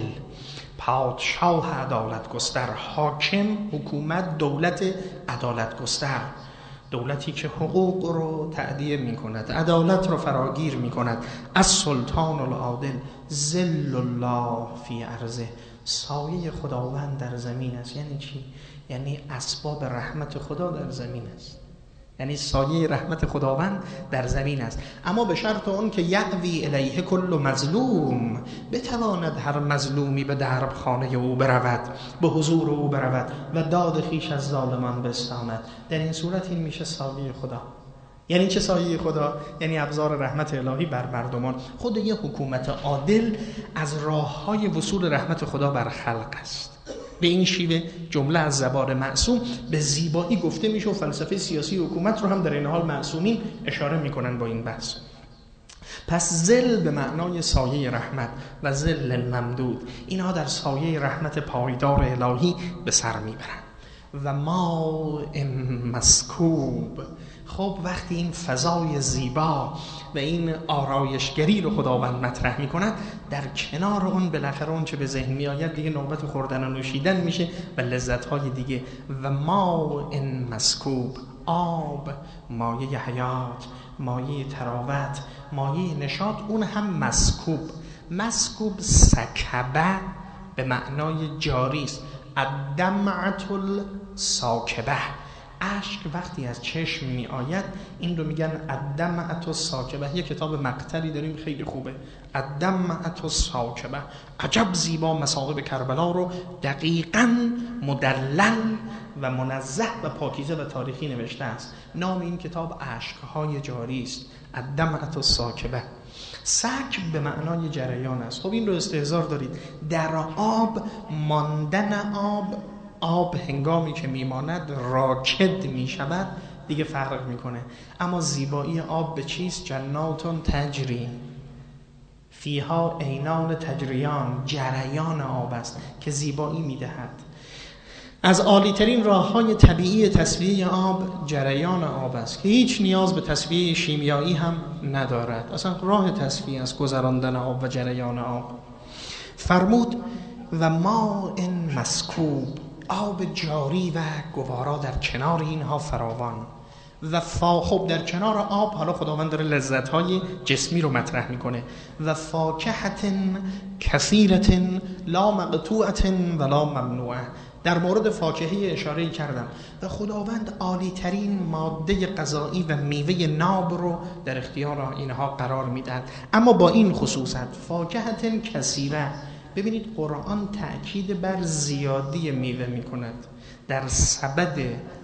پادشاه عدالت گستر، حاکم، حکومت، دولت عدالت گستر، دولتی که حقوق رو تأدیه می کند، عدالت رو فراگیر می کند. از سلطان العادل ظل الله فی ارضه، سایه خداوند در زمین است. یعنی چی؟ یعنی اسباب رحمت خدا در زمین است، یعنی سایه رحمت خداوند در زمین است، اما به شرط اون که یعوی الیه کل مظلوم، بتواند هر مظلومی به درب خانه او برود، به حضور او برود و داد خیش از ظالمان بستاند. در این صورت این میشه سایه خدا. یعنی چه سایه خدا؟ یعنی ابزار رحمت الهی بر مردمان. خود یه حکومت عادل از راه‌های وصول رحمت خدا بر خلق است. به این شیوه جمله از زبان معصوم به زیبایی گفته میشه و فلسفه سیاسی حکومت رو هم در این حال معصومین اشاره میکنن با این بحث. پس ظل به معنای سایه رحمت و ظل ممدود، اینها در سایه رحمت پایدار الهی به سر میبرن. و ماء مسکوب. خب وقتی این فضای زیبا و این آرایشگری رو خداوند مطرح میکند، در کنار اون بالاخره اون چه به ذهن میآید دیگه نوبت خوردن و نوشیدن میشه و لذت‌های دیگه. و ماء مسکوب، آب، مایه حیات، مایه تراوت، مایه نشاط، اون هم مسکوب. مسکوب سکبه به معنای جاری است. الدمعة الساکبه، اشک وقتی از چشم می آید این رو میگن الدمعة الساکبه. یه کتاب مقطعی داریم خیلی خوبه، الدمعة الساکبه. عجب زیبا مصائب کربلا رو دقیقاً مدلل و منزه و پاکیزه و تاریخی نوشته است. نام این کتاب اشک‌های جاری است، الدمعة الساکبه. سکب به معنای جریان است. خب این رو استحضار دارید، در آب ماندن آب، آب هنگامی که میماند راکد میشود دیگه فرق میکنه. اما زیبایی آب به چیست؟ جناتون تجری فیها عینان تجریان، جریان آب است که زیبایی میدهد. از عالی‌ترین راه‌های طبیعی تصفیه آب جریان آب است که هیچ نیاز به تصفیه شیمیایی هم ندارد. اصلا راه تصفیه از گذراندن آب و جریان آب. فرمود و ماء مسکوب، آب جاری و گوارا در کنار اینها فراوان. و فا خب در کنار آب حالا خداوند داره لذت‌های جسمی رو مطرح میکنه. و فاکهة کثیرة لا مقطوعة ولا ممنوعة. در مورد فاکهه اشاره کردم و خداوند عالی ترین ماده غذایی و میوه ناب رو در اختیار اینها قرار میدهد، اما با این خصوصت فاکهة کثیره. ببینید قرآن تأکید بر زیادی میوه میکند. در سبد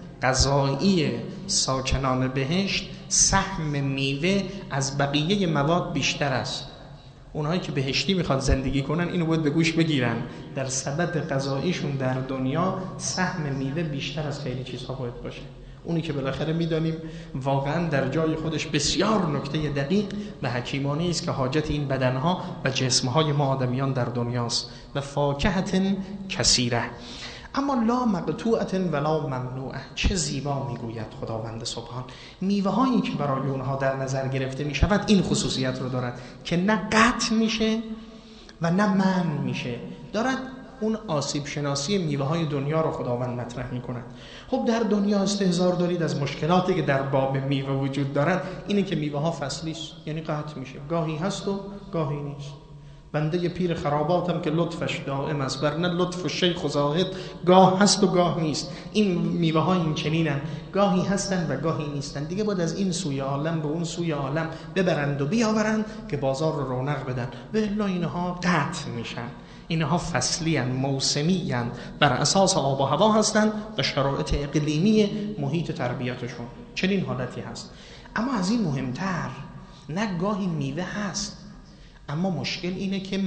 غذایی ساکنان بهشت سهم میوه از بقیه مواد بیشتر است. اونهایی که بهشتی میخواد زندگی کنن اینو باید به گوش بگیرن، در سبد غذاییشون در دنیا سهم میوه بیشتر از خیلی چیزها باید باشه. اونی که بالاخره میدانیم واقعا در جای خودش بسیار نکته دقیق و حکیمانه است که حاجت این بدنها و جسمهای ما آدمیان در دنیاست. و فاکهة کثیره اما لا مقطوعة ولا ممنوعة. چه زیبا میگوید خداوند سبحان. میوه هایی که برای اونها در نظر گرفته میشود این خصوصیت رو دارد که نه قطع میشه و نه منع میشه. دارد اون آسیب شناسی میوه های دنیا رو خداوند مطرح میکند. خب در دنیا استحضار دارید از مشکلاتی که در باب میوه وجود دارد اینه که میوه ها فصلی است، یعنی قطع میشه، گاهی هست و گاهی نیست. بنده پیر خراباتم که لطفش دائم است، ورنه لطف و شیخ و زاهد گاه هست و گاه نیست. این میوه ها این چنینن، گاهی هستن و گاهی نیستن. دیگه باید از این سوی عالم به اون سوی عالم ببرند و بیاورند که بازار رو رونق بدن، به الا اینها قطع میشن. اینها فصلی هستند، موسمی هستند، بر اساس آب و هوا هستند و شرایط اقلیمی محیط تربیتشون. چنین حالتی هست. اما از این مهمتر، نه گاهی میوه هست اما مشکل اینه که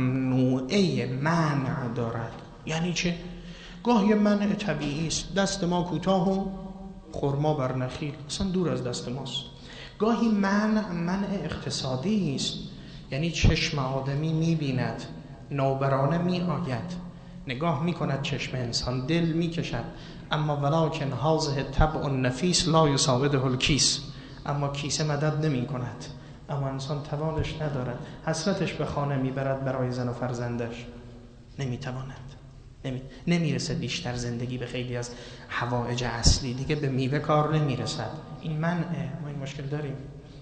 ممنوعه منع دارد. یعنی چه؟ گاهی منع طبیعی است، دست ما کوتاه و خرما بر نخیل اصلا دور از دست ماست. گاهی منع منع اقتصادی است، یعنی چشم آدمی میبیند، نوبرانه می آید، نگاه می کند چشم انسان، دل می کشد، اما ولکن هذه طبع النفیس لا یساعده الکیس. اما کیسه مدد نمی کند، اما انسان توانش ندارد. حسرتش به خانه میبرد برای زن و فرزندش، نمیتواند، نمی... نمیرسه بیشتر زندگی به خیلی از حوائج اصلی، دیگه به میوه کار نمیرسد. این منعه، ما این مشکل داریم.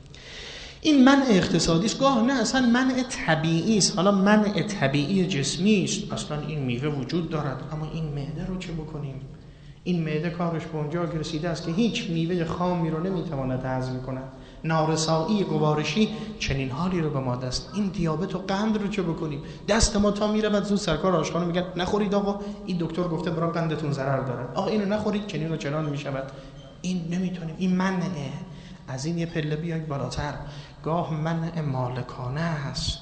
این منع اقتصادی است، گاه نه اصلا منع طبیعی است. حالا منع طبیعی جسمی است، اصلا این میوه وجود دارد، اما این معده رو چه بکنیم؟ این معده کارش به اونجا رسیده است که هیچ میوه خامی رو نمیتواند هضم کند. نارسایی گوارشی چنین حالی رو به ما دست. این دیابت و قند رو چه بکنیم؟ دست ما تا میرود زود سرکار آشخانه میگن نخورید آقا، این دکتر گفته برای قندتون ضرر دارد، آقا اینو نخورید چنین و چنان میشود. این نمیتونیم، این منعه. از این یه پله بیاید بالاتر. گاه منع مالکانه است،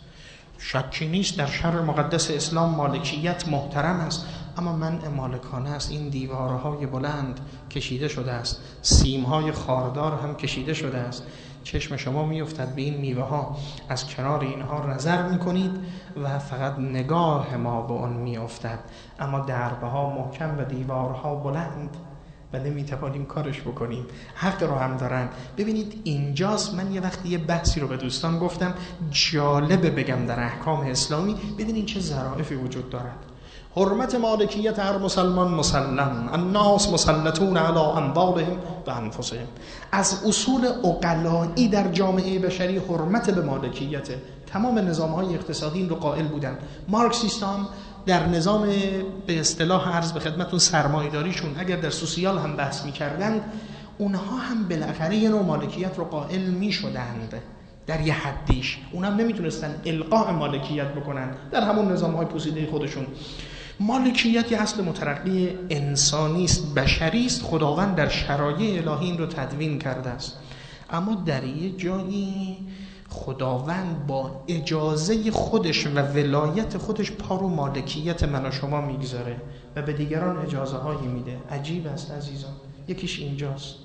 شکی نیست در شرع مقدس اسلام مالکیت محترم است، اما منع مالکانه است. این دیوارهای بلند کشیده شده است، سیمهای خاردار هم کشیده شده است. چشم شما میافتد به این میوه ها، از کنار اینها نظر میکنید و فقط نگاه ما به آن میافتد، اما دربه ها محکم و دیوارها بلند و نمیتوانیم کارش بکنیم. حق رو هم دارن. ببینید اینجاست. من یه وقتی یه بحثی رو به دوستان گفتم جالبه بگم در احکام اسلامی، ببینید چه ظرافتی وجود دارد. حرمت مالکیت هر مسلمان مسلم، الناس مسلطون علی اموالهم و انفسهم. از اصول عقلایی در جامعه بشری حرمت به مالکیت. تمام نظام‌های اقتصادی این رو قائل بودن. مارکسیست هم در نظام به اصطلاح عرض به خدمتون سرمایه‌داریشون اگر در سوسیال هم بحث می‌کردند، اونها هم بالاخره یه نوع مالکیت رو قائل می‌شدند در یه حدیش. اونها هم نمیتونستن القاء مالکیت بکنن در همون نظام‌های پوسیده خودشون. مالکیت یه اصل مترقی انسانی است، بشری است. خداوند در شرایع الهی این رو تدوین کرده است، اما در یه جایی خداوند با اجازه خودش و ولایت خودش پا رو مالکیت من و شما میگذاره و به دیگران اجازه هایی میده. عجیب است عزیزان. یکیش اینجاست،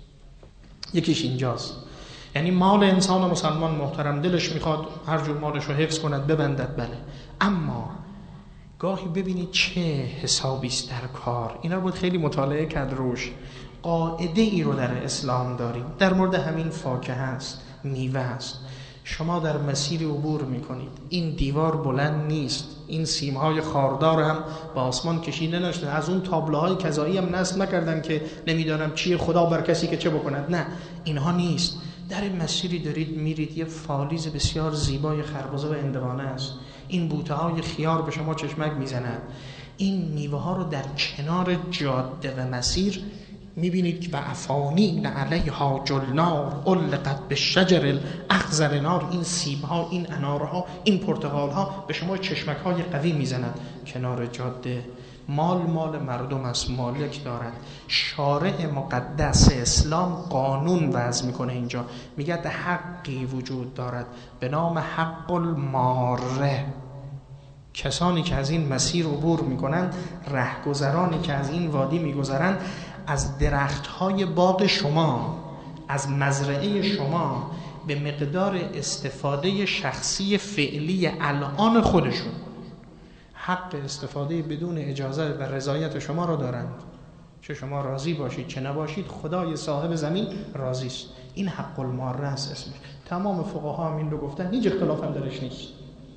یکیش اینجاست. یعنی مال انسان مسلمان محترم، دلش میخواد هر جور مالش رو حفظ کند ببندد، بله، اما گاهی ببینید چه حسابی است در کار. اینا رو باید خیلی مطالعه کرد روش. قاعده ای رو در اسلام داریم در مورد همین فاکهه است، میوه است. شما در مسیر عبور میکنید، این دیوار بلند نیست، این سیمهای خاردار هم با آسمان کشیده نشده، از اون تابلوهای کذایی هم نصب نکردن که نمیدانم چیه خدا بر کسی که چه بکند، نه اینها نیست. در مسیری دارید میرید، یه فالیز بسیار زیبای خربزه و هندوانه است، این بوته های خیار به شما چشمک میزنند، این میوه ها رو در کنار جاده و مسیر میبینید که و افانین علیها جلنار علقت به شجر الاخضر نار، این سیب ها، این انارها، این پرتقال ها به شما چشمک های قوی میزنند کنار جاده. مال مال مردم است، مالک دارد. شارع مقدس اسلام قانون وضع میکنه اینجا، میگه حقی وجود دارد به نام حق الماره. کسانی که از این مسیر عبور میکنند، رهگذرانی که از این وادی میگذرند، از درختهای باغ شما، از مزرعه شما به مقدار استفاده شخصی فعلی الان خودشون حق استفاده بدون اجازه و رضایت شما را دارند. چه شما راضی باشید چه نباشید، خدای صاحب زمین راضی است. این حق الماره است اسمش. تمام فقها هم این رو گفتن، هیچ اختلاف هم درش نیست.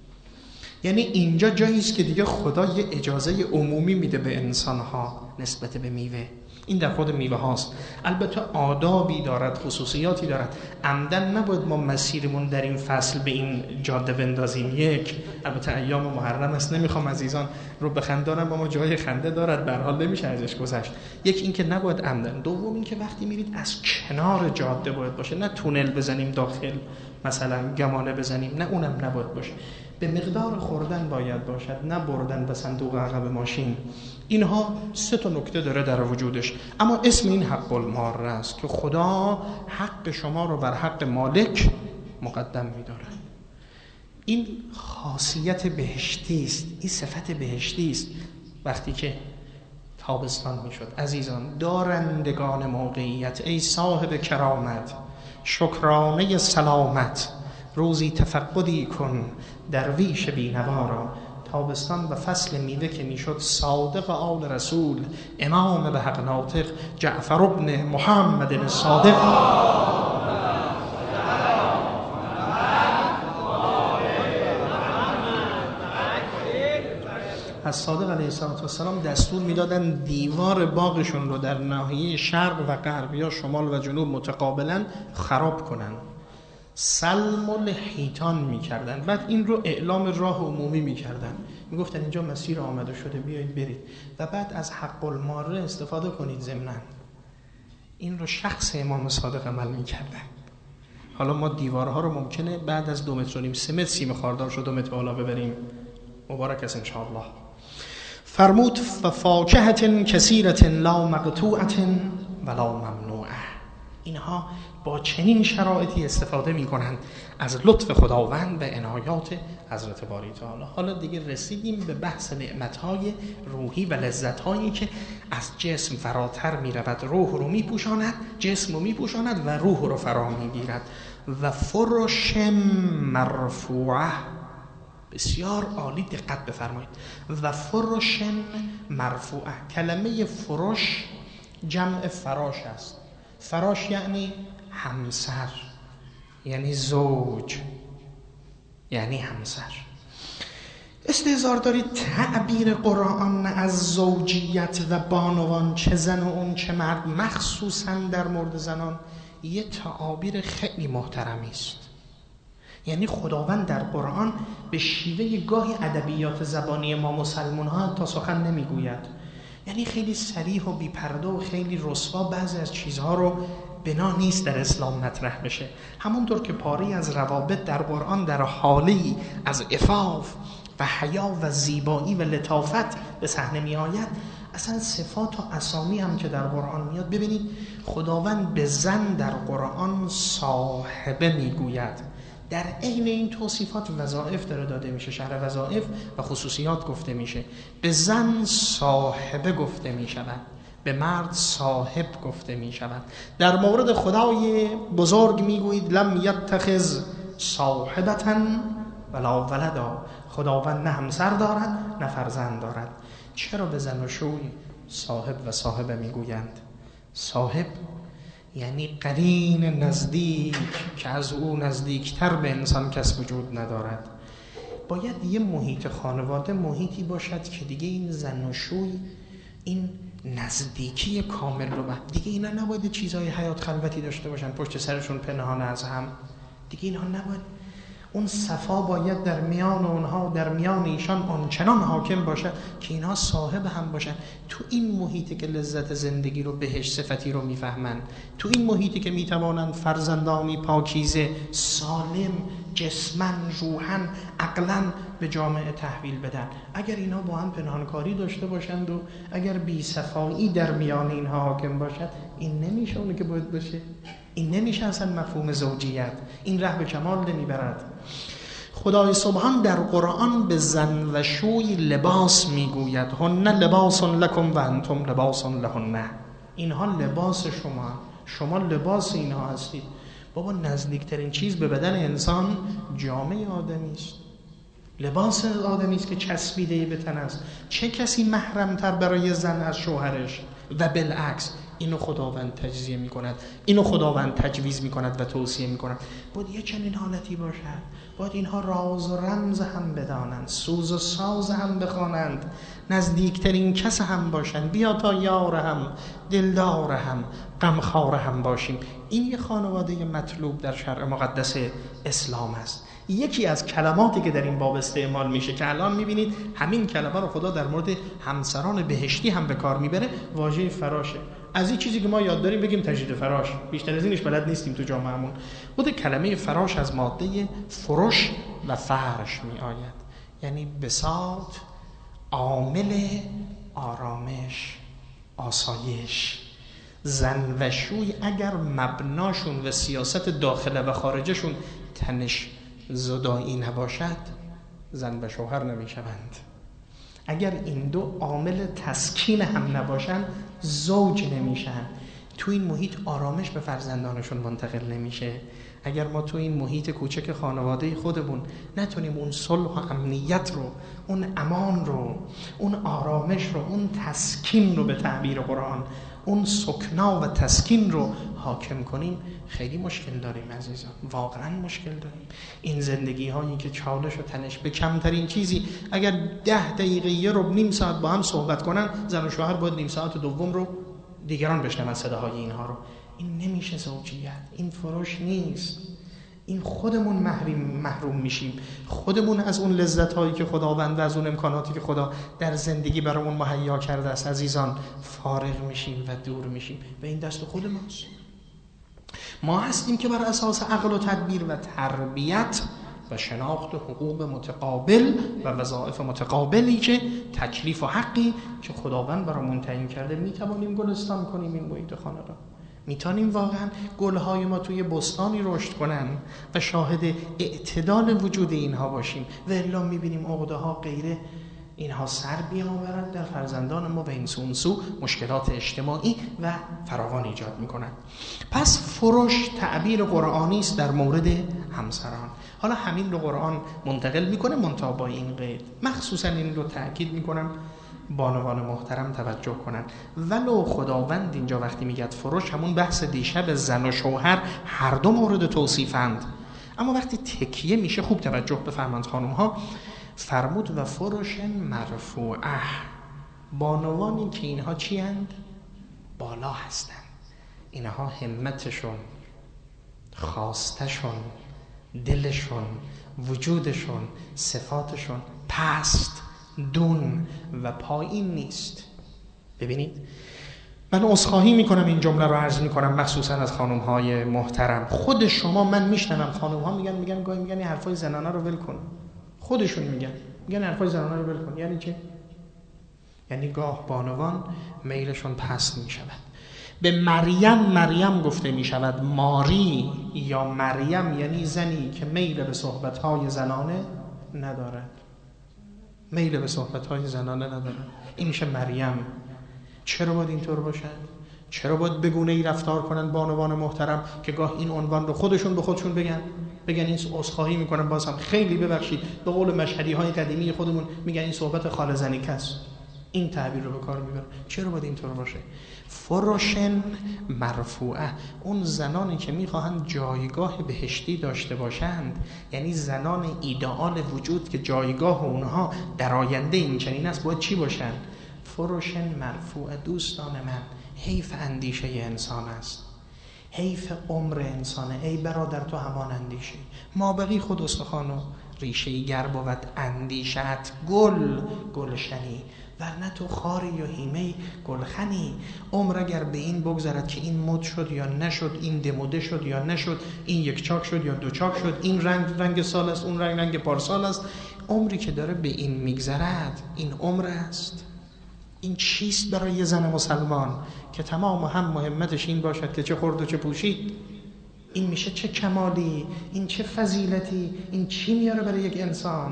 یعنی اینجا جایی است که دیگه خدا یه اجازه عمومی میده به انسانها نسبت به میوه. این در خود میوه هاست. البته آدابی دارد، خصوصیاتی دارد. عمدن نباید ما مسیرمون در این فصل به این جاده بندازیم. یک، البته ایام محرم است، نمیخوام عزیزان رو بخندانم، اما جای خنده دارد، به هر حال نمیشه ازش گذشت. یک، این که نباید عمدن. دوم، این که وقتی میرید از کنار جاده باید باشه، نه تونل بزنیم داخل، مثلا گمانه بزنیم، نه اونم نباید باشه. به مقدار خوردن باید باشد، نه بردن به صندوق عقب ماشین. اینها سه تا نکته داره در وجودش. اما اسم این حق الماره است که خدا حق شما رو بر حق مالک مقدم می‌داره. این خاصیت بهشتی است، این صفت بهشتی است. وقتی که تابستان میشد عزیزان، دارندگان موقعیت، ای صاحب کرامت، شکرانه سلامت، روزی تفقدی کن درویش بینوا را. تابستان و فصل میوه که میشد، صادق آل رسول، امام به حق ناطق، جعفر ابن محمد الصادق از صادق علیه السلام دستور میدادن دیوار باغشون رو در ناحیه شرق و غرب یا شمال و جنوب متقابلا خراب کنن، سلم الحیطان میکردن. بعد این رو اعلام راه عمومی میکردن، میگفتن اینجا مسیر آمده شده، بیایید برید. و بعد از حق الماره استفاده کنید ضمناً. این رو شخص امام صادق عمل میکردن. حالا ما دیوارها رو ممکنه بعد از دو متر و نیم سه متر سیم خاردار شد دو متر بالا ببریم، مبارک است انشاءالله. فرمود ففاکهة کثیرة لا مقطوعة ولا ممنوعة. اینها با چنین شرایطی استفاده میکنند از لطف خداوند و عنایات حضرت باری تعالی. حالا دیگه رسیدیم به بحث نعمتهای روحی و لذتهایی که از جسم فراتر میرود، روح رو میپوشاند، جسم رو میپوشاند و روح رو فرا میگیرد. و فرش مرفوعه، بسیار عالی دقت بفرمایید، و فرش مرفوعه. کلمه فرش جمع فراش است. فراش یعنی همسر، یعنی زوج، یعنی همسر. استهزار دارید تعبیر قرآن از زوجیت و بانوان، چه زن و اون چه مرد، مخصوصا در مورد زنان یه تعابیر خیلی محترمی است. یعنی خداوند در قرآن به شیوه گاهی ادبیات زبانی ما مسلمان ها تا سخن نمیگوید، یعنی خیلی صریح و بی‌پرده و خیلی رسوا بعضی از چیزها رو بنا نیست در اسلام مطرح بشه. همونطور که پاری از روابط در قرآن در حالی از عفاف و حیا و زیبایی و لطافت به صحنه می آید، اصلا صفات و اسامی هم که در قرآن میاد، ببینید خداوند به زن در قرآن صاحبه میگوید، در عین این توصیفات وظایف داره داده میشه، شرح وظایف و خصوصیات گفته میشه. به زن صاحبه گفته میشود، به مرد صاحب گفته میشود. در مورد خدای بزرگ میگویید لم یتخذ صاحبتا ولا ولدا، خداوند نه همسر دارد نه فرزند دارد. چرا به زن و شوی صاحب و صاحبه میگویند؟ صاحب یعنی قرین نزدیک که از او نزدیکتر به انسان کس وجود ندارد. باید یه محیط خانواده محیطی باشد که دیگه این زن و شوی، این نزدیکی کامل رو بعد دیگه اینا نباید چیزهای حیات خلوتی داشته باشن پشت سرشون پنهان از هم، دیگه اینها نباید. اون صفا باید در میان اونها، در میان ایشان آنچنان حاکم باشد که اینها صاحب هم باشن. تو این محیطی که لذت زندگی رو، بهش صفتی رو میفهمن، تو این محیطی که میتوانند فرزندانی پاکیزه، سالم، جسماً، روحاً، عقلاً به جامعه تحویل بدن. اگر اینها با هم پنهانکاری داشته باشند و اگر بی صفایی در میان اینها حاکم باشد، این نمیشه اونه که باید باشه. این نمیشه اصلا مفهوم زوجیت، این ره به کمال نمیبرد. خدای سبحان در قرآن به زن و شوی لباس میگوید هن لباس لکم و انتم لباس لهن. اینها لباس شما، شما لباس اینها هستید. بابا نزدیکترین چیز به بدن انسان جامعه آدمی است، لباس آدمی است که چسبیده به تن است. چه کسی محرمتر برای زن از شوهرش؟ و بالعکس اینو خداوند تجزیه می کند، اینو خداوند تجویز می کند و توصیه می کند. باید یه چنین حالتی باشد، باید اینها راز و رمز هم بدانند، سوز و ساز هم بخوانند، نزدیکترین کس هم باشند. بیا تا یار هم، دلدار هم، غمخوار هم باشیم. این یه خانواده مطلوب در شرع مقدس اسلام است. یکی از کلماتی که در این باب استعمال میشه که الان میبینید همین کلمه رو خدا در مورد همسران بهشتی هم به کار میبره، واژه فراشه. از این چیزی که ما یاد داریم بگیم تجدید فراش، بیشتر از اینش بلد نیستیم تو جامعهمون. خود کلمه فراش از ماده فرش و فرش می آید، یعنی بساط، عامل آرامش، آسایش. زن و شوی اگر مبناشون و سیاست داخله و خارجشون تنش زدایی نباشد، زن و شوهر نمی شوند. اگر این دو عامل تسکین هم نباشن، زوج نمیشن. تو این محیط آرامش به فرزندانشون منتقل نمیشه. اگر ما تو این محیط کوچک خانواده خودمون نتونیم اون صلح و امنیت رو، اون امان رو، اون آرامش رو، اون تسکین رو، به تعبیر قرآن اون سکنا و تسکین رو حاکم کنیم، خیلی مشکل داریم عزیزان، واقعا مشکل داریم. این زندگی هایی که چالش و تنش به کمترین چیزی اگر ده دقیقه یه رو نیم ساعت با هم صحبت کنن، زن و شوهر باید نیم ساعت دوم رو دیگران بشنون صداهای اینها رو. این نمیشه زوجیت، این فروش نیست. این خودمون محروم محروم میشیم، خودمون از اون لذت هایی که خداوند و از اون امکاناتی که خدا در زندگی برامون مهیا کرده است عزیزان فارغ میشیم و دور میشیم. و این دست خود ماست. ما هستیم که بر اساس عقل و تدبیر و تربیت و شناخت حقوق متقابل و وظایف متقابلی که تکلیف و حقی که خداوند برامون تعیین کرده میتوانیم گلستان کنیم این محیط خانه را. میتونیم واقعا گلهای ما توی بستانی رشد کنن و شاهد اعتدال وجود اینها باشیم و الا میبینیم عقده ها غیره اینها سر بیاورند در فرزندان ما و این سو اون سو مشکلات اجتماعی و فراوان ایجاد میکنند. پس فروش تعبیر قرآنی است در مورد همسران. حالا همین رو قرآن منتقل میکنه منتها با این قید، مخصوصا این رو تأکید میکنم بانوان محترم توجه کنن. ولو خداوند اینجا وقتی میگه فروش، همون بحث دیشب زن و شوهر هر دو مورد توصیفند، اما وقتی تکیه میشه خوب توجه بفرمایید خانم ها، فرمود و فروش مرفوعه، بانوانی که اینها چی اند؟ بالا هستن، اینها همتشون، خواستشون، دلشون، وجودشون، صفاتشون پست، دون و پایین نیست. ببینید من عذرخواهی میکنم این جمله رو عرض میکنم مخصوصا از خانم های محترم. خود شما، من میشنوم خانم ها میگن میگن گاهی میگن این حرفای زنانه رو ول کن. خودشون میگن میگن حرفای زنانه رو ول کن. یعنی چه؟ یعنی گاه بانوان میلشون پست میشود. به مریم مریم گفته میشود. ماری یا مریم یعنی زنی که میل به صحبت‌های زنانه ندارد، میل به صحبت‌های زنانه ندارد، این میشه مریم. چرا باید اینطور باشد؟ چرا باید بگونه ای رفتار کنن بانوان محترم که گاه این عنوان رو خودشون به خودشون بگن بگن این عذرخواهی میکنن، باز هم خیلی ببخشید به قول مشهدی های قدیمی خودمون میگن این صحبت خاله زنیکه است. این تعبیر رو به کار میبرن. چرا باید اینطور باشه؟ فروشن مرفوعه، اون زنانی که میخواهند جایگاه بهشتی داشته باشند، یعنی زنان ایدئال وجود که جایگاه اونها در آینده این چنین است، باید چی باشن؟ فروشن مرفوعه. دوستان من، حیف اندیشه انسان است، حیف عمر انسانه. ای برادر تو همان اندیشه، ما بقی خود استخوان و ریشه گر بود اندیشت گل گلشنی، ورنه تو خاری و هیمه گلخنی. عمر اگر به این بگذرد که این مد شد یا نشد، این دموده شد یا نشد، این یک چاک شد یا دو چاک شد، این رنگ رنگ سال است، اون رنگ رنگ پارسال است، عمری که داره به این میگذرد این عمر است. این چیست برای یه زن مسلمان که تمام هم مهمتش این باشد که چه خورد و چه پوشید؟ این میشه چه کمالی، این چه فضیلتی، این چی میاره برای یک انسان؟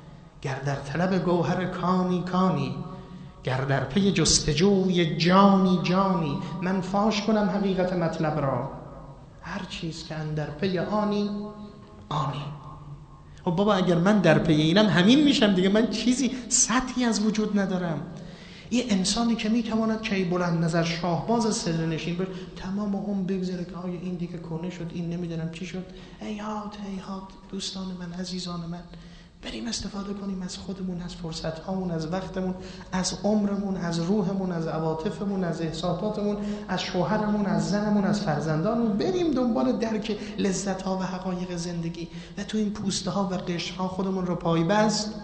گر در طلب گوهر کانی کانی، گر در پی جستجوی جانی جانی، من فاش کنم حقیقت مطلب را، هر چیز که اندر پی آنی آنی. خب بابا اگر من در پی اینم همین میشم دیگه، من چیزی سطحی از وجود ندارم. یه انسانی که میتواند که بلند نظر شاهباز سرنشین باشه، تمام اون بگذره که آیا این دیگه کنه شد، این نمیدونم چی شد. هیهات هیهات دوستان من، عزیزان من، بریم استفاده کنیم از خودمون، از فرصت هامون، از وقتمون، از عمرمون، از روحمون، از عواطفمون، از احساساتمون، از شوهرمون، از زنمون، از فرزندانمون. بریم دنبال درک لذت ها و حقایق زندگی و تو این پوسته ها و قشر ها خودمون رو پایبست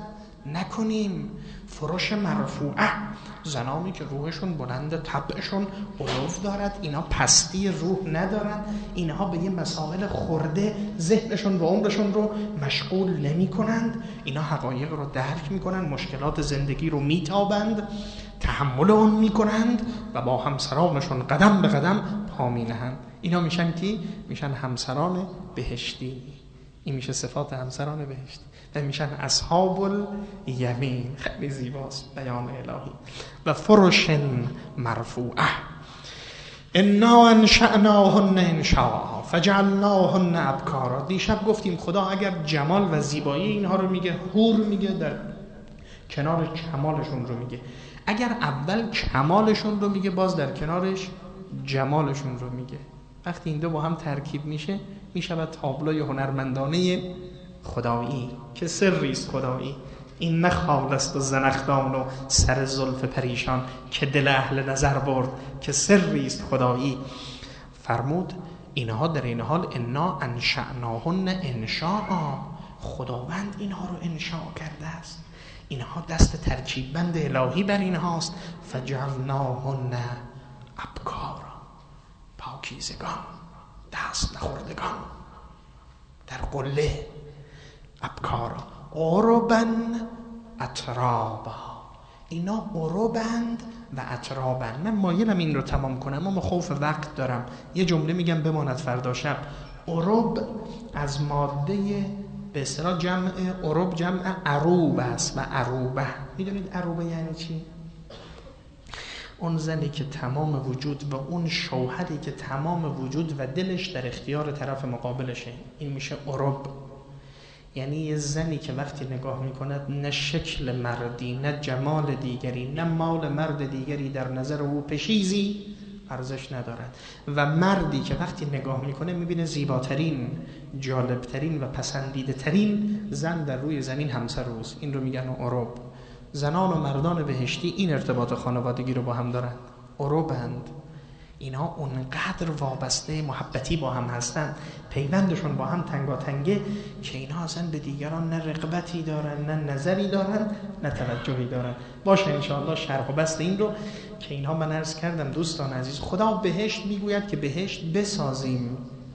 نکنیم. فروش مرفوعه، زنانی که روحشون بلند، طبعشون علو دارد، اینا پستی روح ندارن، اینها به یه مسائل خورده ذهنشون و عمرشون رو مشغول نمی کنند، اینا حقایق رو درک می کنند، مشکلات زندگی رو می تابند، تحمل اون می کنند و با همسرانشون قدم به قدم پا می نهند. اینا میشن کی؟ میشن همسران بهشتی. این میشه صفات همسران بهشتی و میشن اصحاب الیمین. خیلی زیباست بیان الهی. و فرش مرفوعه، انا انشأناهن انشاء فجعلناهن ابکارا. دیشب گفتیم خدا اگر جمال و زیبایی اینها رو میگه، حور میگه، در کنار کمالشون رو میگه. اگر اول کمالشون رو میگه، باز در کنارش جمالشون رو میگه. وقتی این دو با هم ترکیب میشه، میشود تابلوی هنرمندانه خدایی که سری است خدایی. این نه خال است و زنخدان و سر زلف پریشان که دل اهل نظر برد، که سری است خدایی. فرمود اینها در این حال انا انشأناهن انشاء، خداوند اینها رو انشاء کرده است، اینها دست ترکیب بند الهی بر اینهاست. فجعلناهن ابکارا، پاکیزگان، دست نخوردگان، در قله. ابکارا عربن اترابا، اینا عربند و اترابند. من مایلم این رو تمام کنم اما خوف وقت دارم، یه جمله میگم بماند فردا شب. عرب از ماده به اصطلاح جمع عرب جمع عروب است و عروبه. میدونید عروبه یعنی چی؟ اون زنی که تمام وجود و اون شوهری که تمام وجود و دلش در اختیار طرف مقابلشه، این میشه عرب. یعنی یه زنی که وقتی نگاه میکند نه شکل مردی، نه جمال دیگری، نه مال مرد دیگری در نظر او پشیزی ارزش ندارد، و مردی که وقتی نگاه میکنه میبینه زیباترین، جالبترین و پسندیده ترین زن در روی زمین همسر اوست. این رو میگن عرب. زنان و مردان بهشتی این ارتباط خانوادگی رو با هم دارند، عربند. اینا اونقدر وابسته محبتی با هم هستن، پیوندشون با هم تنگاتنگه که اینا اصلا به دیگران نه رغبتی دارن، نه نظری دارن، نه توجهی دارن. باشه انشاءالله شرح و بسط این رو که اینها من عرض کردم. دوستان عزیز، خدا بهشت میگوید که بهشت بسازیم،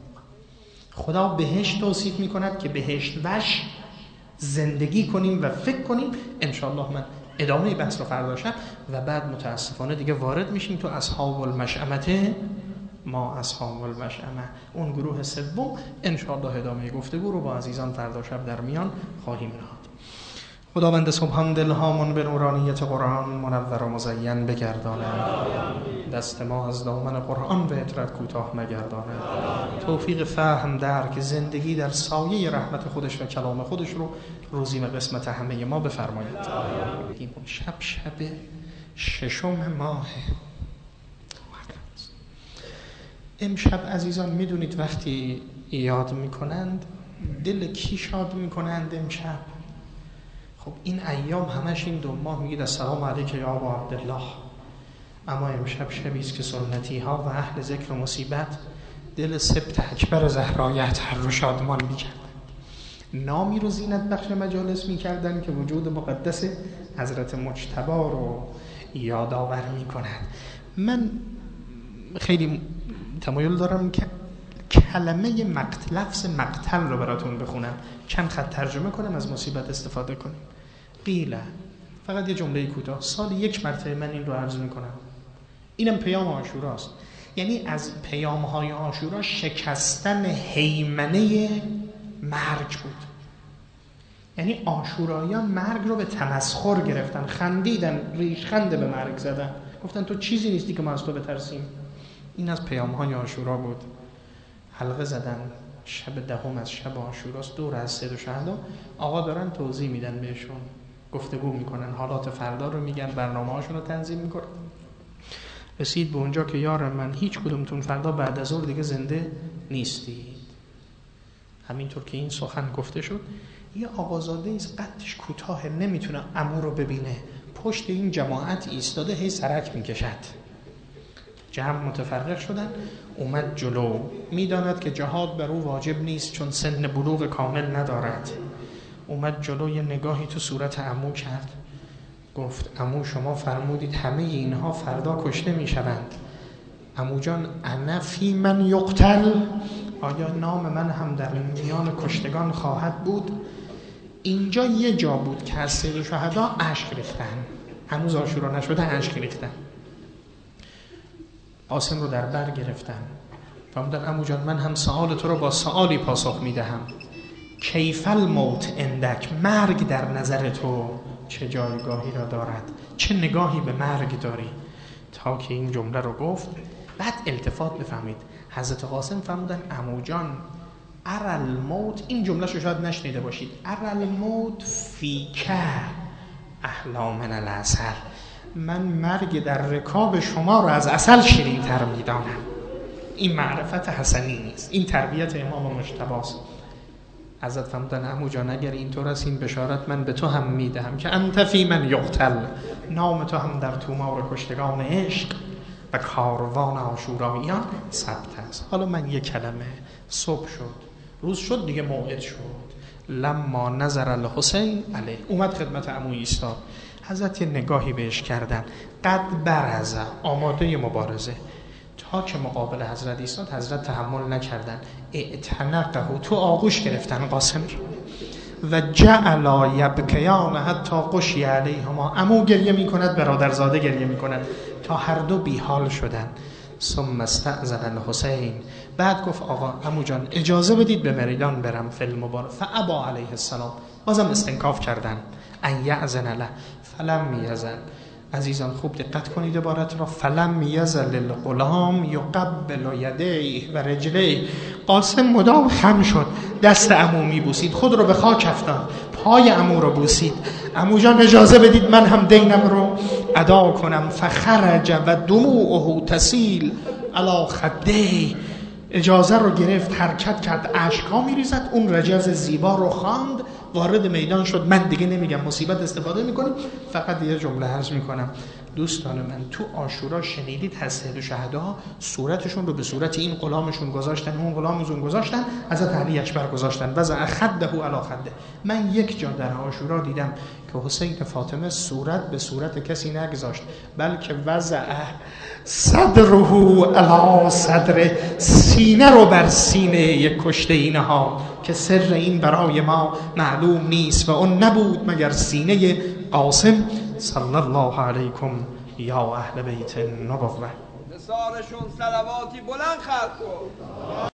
خدا بهشت توصیف میکند که بهشت وش زندگی کنیم و فکر کنیم. انشاءالله من ادامه بحث رو فردا شب و بعد متاسفانه دیگه وارد میشیم تو اصحاب المشأمه. ما اصحاب المشأمه، اون گروه سوم، انشاءالله ادامه گفتگو رو با عزیزان فردا شب در میان خواهیم نهاد. خداوند سبحان دلهامون به نورانیت قرآن منور و مزین بگردانه، دست ما از دامن قرآن به اطرت کوتاه مگردانه، توفیق فهم درک زندگی در سایه رحمت خودش و کلام خودش رو روزی و قسمت همه ما بفرمایید. این شب شب ششم ماه. امشب عزیزان میدونید وقتی یاد میکنند دل کی شاد میکنند امشب؟ خب این ایام همش این دو ماه میگید السلام علیک یا ابا عبدالله، اما امشب شبیست که سنتی ها و اهل ذکر و مصیبت دل سبت اکبر زهرای اطهر رو شادمان میکردن، نامی رو زینت بخش مجالس میکردن که وجود مقدس حضرت مجتبی رو یادآور میکند. من خیلی تمایل دارم که کلمه مقتل، لفظ مقتل رو براتون بخونم، چند خط ترجمه کنم، از مصیبت استفاده کنیم. قیله، فقط یه جمله کوتاه، سال یک مرتبه من این رو عرض میکنم، اینم پیام عاشوراست. یعنی از پیام‌های عاشورا شکستن هیمنه مرگ بود. یعنی عاشوراییان مرگ رو به تمسخر گرفتن، خندیدن، ریشخند به مرگ زدن، گفتن تو چیزی نیستی که ما از تو بترسیم. این از پیام‌های عاشورا بود. حلقه زدن، شب دهم از شب عاشوراست، دور از سید شهدا، آقا دارن توضیح میدن بهشون، گفتگو میکنن، حالات فردا رو میگن، برنامه‌هاشون رو تنظیم میکنن. رسید به اونجا که یار من هیچ کدومتون فردا بعد از ظهر دیگه زنده نیستید. همینطور که این سخن گفته شد، یه آقازاده ایست قدش کوتاه، نمیتونه عمو رو ببینه، پشت این جماعت ایستاده هی سرک میکشد. جمع متفرق شدن، اومد جلو، میداند که جهاد بر او واجب نیست چون سن بلوغ کامل ندارد. اومد جلو، یه نگاهی تو صورت عمو کرد، گفت عمو شما فرمودید همه اینها فردا کشته میشوند. عمو جان انا فی من یقتل، آیا نام من هم در میان کشتگان خواهد بود؟ اینجا یه جا بود که از سید شهدا اشک ریختن، هنوز عاشورا نشده اشک ریختن. قاسم رو در بر گرفتن، فرمودن عمو جان من هم سوال تو رو با سوالی پاسخ میدهم، کیف الموت عندک، مرگ در نظر تو چه جایگاهی را دارد، چه نگاهی به مرگ داری؟ تا که این جمله رو گفت، بعد التفات بفهمید، حضرت قاسم فرمودن عمو جان اری الموت، این جمله شو شاید نشنیده باشید، اری الموت فیک احلا من العسل، من مرگ در رکاب شما رو از عسل شیرین تر میدانم. این معرفت حسنی نیست، این تربیت امام مجتبی است. حضرت فرمودن عمو جان اگر اینطور است این بشارت من به تو هم میدهم که انت فی من یقتل، نام تو هم در تومار کشتگان عشق و کاروان عاشوراییان ثبت است. حالا من یک کلمه، صبح شد، روز شد دیگه، موعد شد، لما نظر الحسین علیه، اومد خدمت عمو ایستاد، حضرت یه نگاهی بهش کردن، قد برزه، آماده مبارزه. تا که مقابل حضرت ایستاد، حضرت تحمل نکردن، اعتنقه، تو آغوش گرفتن قاسم و جعلا یبکیان حتی قشی علیهما، عمو گریه میکند، برادرزاده گریه میکند، تا هر دو بیحال شدن. ثم استأذن الحسین، بعد گفت آقا عمو جان اجازه بدید به میدان برم فی المبارزه، فابا علیه السلام، بازم استنکاف کردن، ان یأذن له فلم یزل. عزیزان خوب دقت کنید عبارت را، فلم یزل الغلام یقبل یدیه و رجلیه، قاسم مدام خم شد، دست عمو میبوسید، خود رو به خاک افتاد، پای عمو رو بوسید، عمو جان اجازه بدید من هم دینم رو ادا کنم، فخرج و دموعه تسیل علی خدیه، اجازه رو گرفت، حرکت کرد، اشک‌ها میریزد، اون رجز زیبا رو خواند، وارد میدان شد. من دیگه نمیگم مصیبت استفاده میکنیم، فقط یه جمله عرض میکنم. دوستان من تو عاشورا شنیدید حضرت شهدا صورتشون رو به صورت این غلامشون گذاشتن، اون غلامشون گذاشتن، حضرت علی اکبر گذاشتن، وضع خده علی خده. من یک جا در عاشورا دیدم که حسین فاطمه صورت به صورت کسی نگذاشت، بلکه وضع صدره علی صدر، سینه رو بر سینه یک کشته اینه ها که سر این برای ما معلوم نیست و اون نبود مگر سینه قاسم صلی الله علیکم یا اهل بیت النبوه. نثارشون صلواتی بلند خلق کن.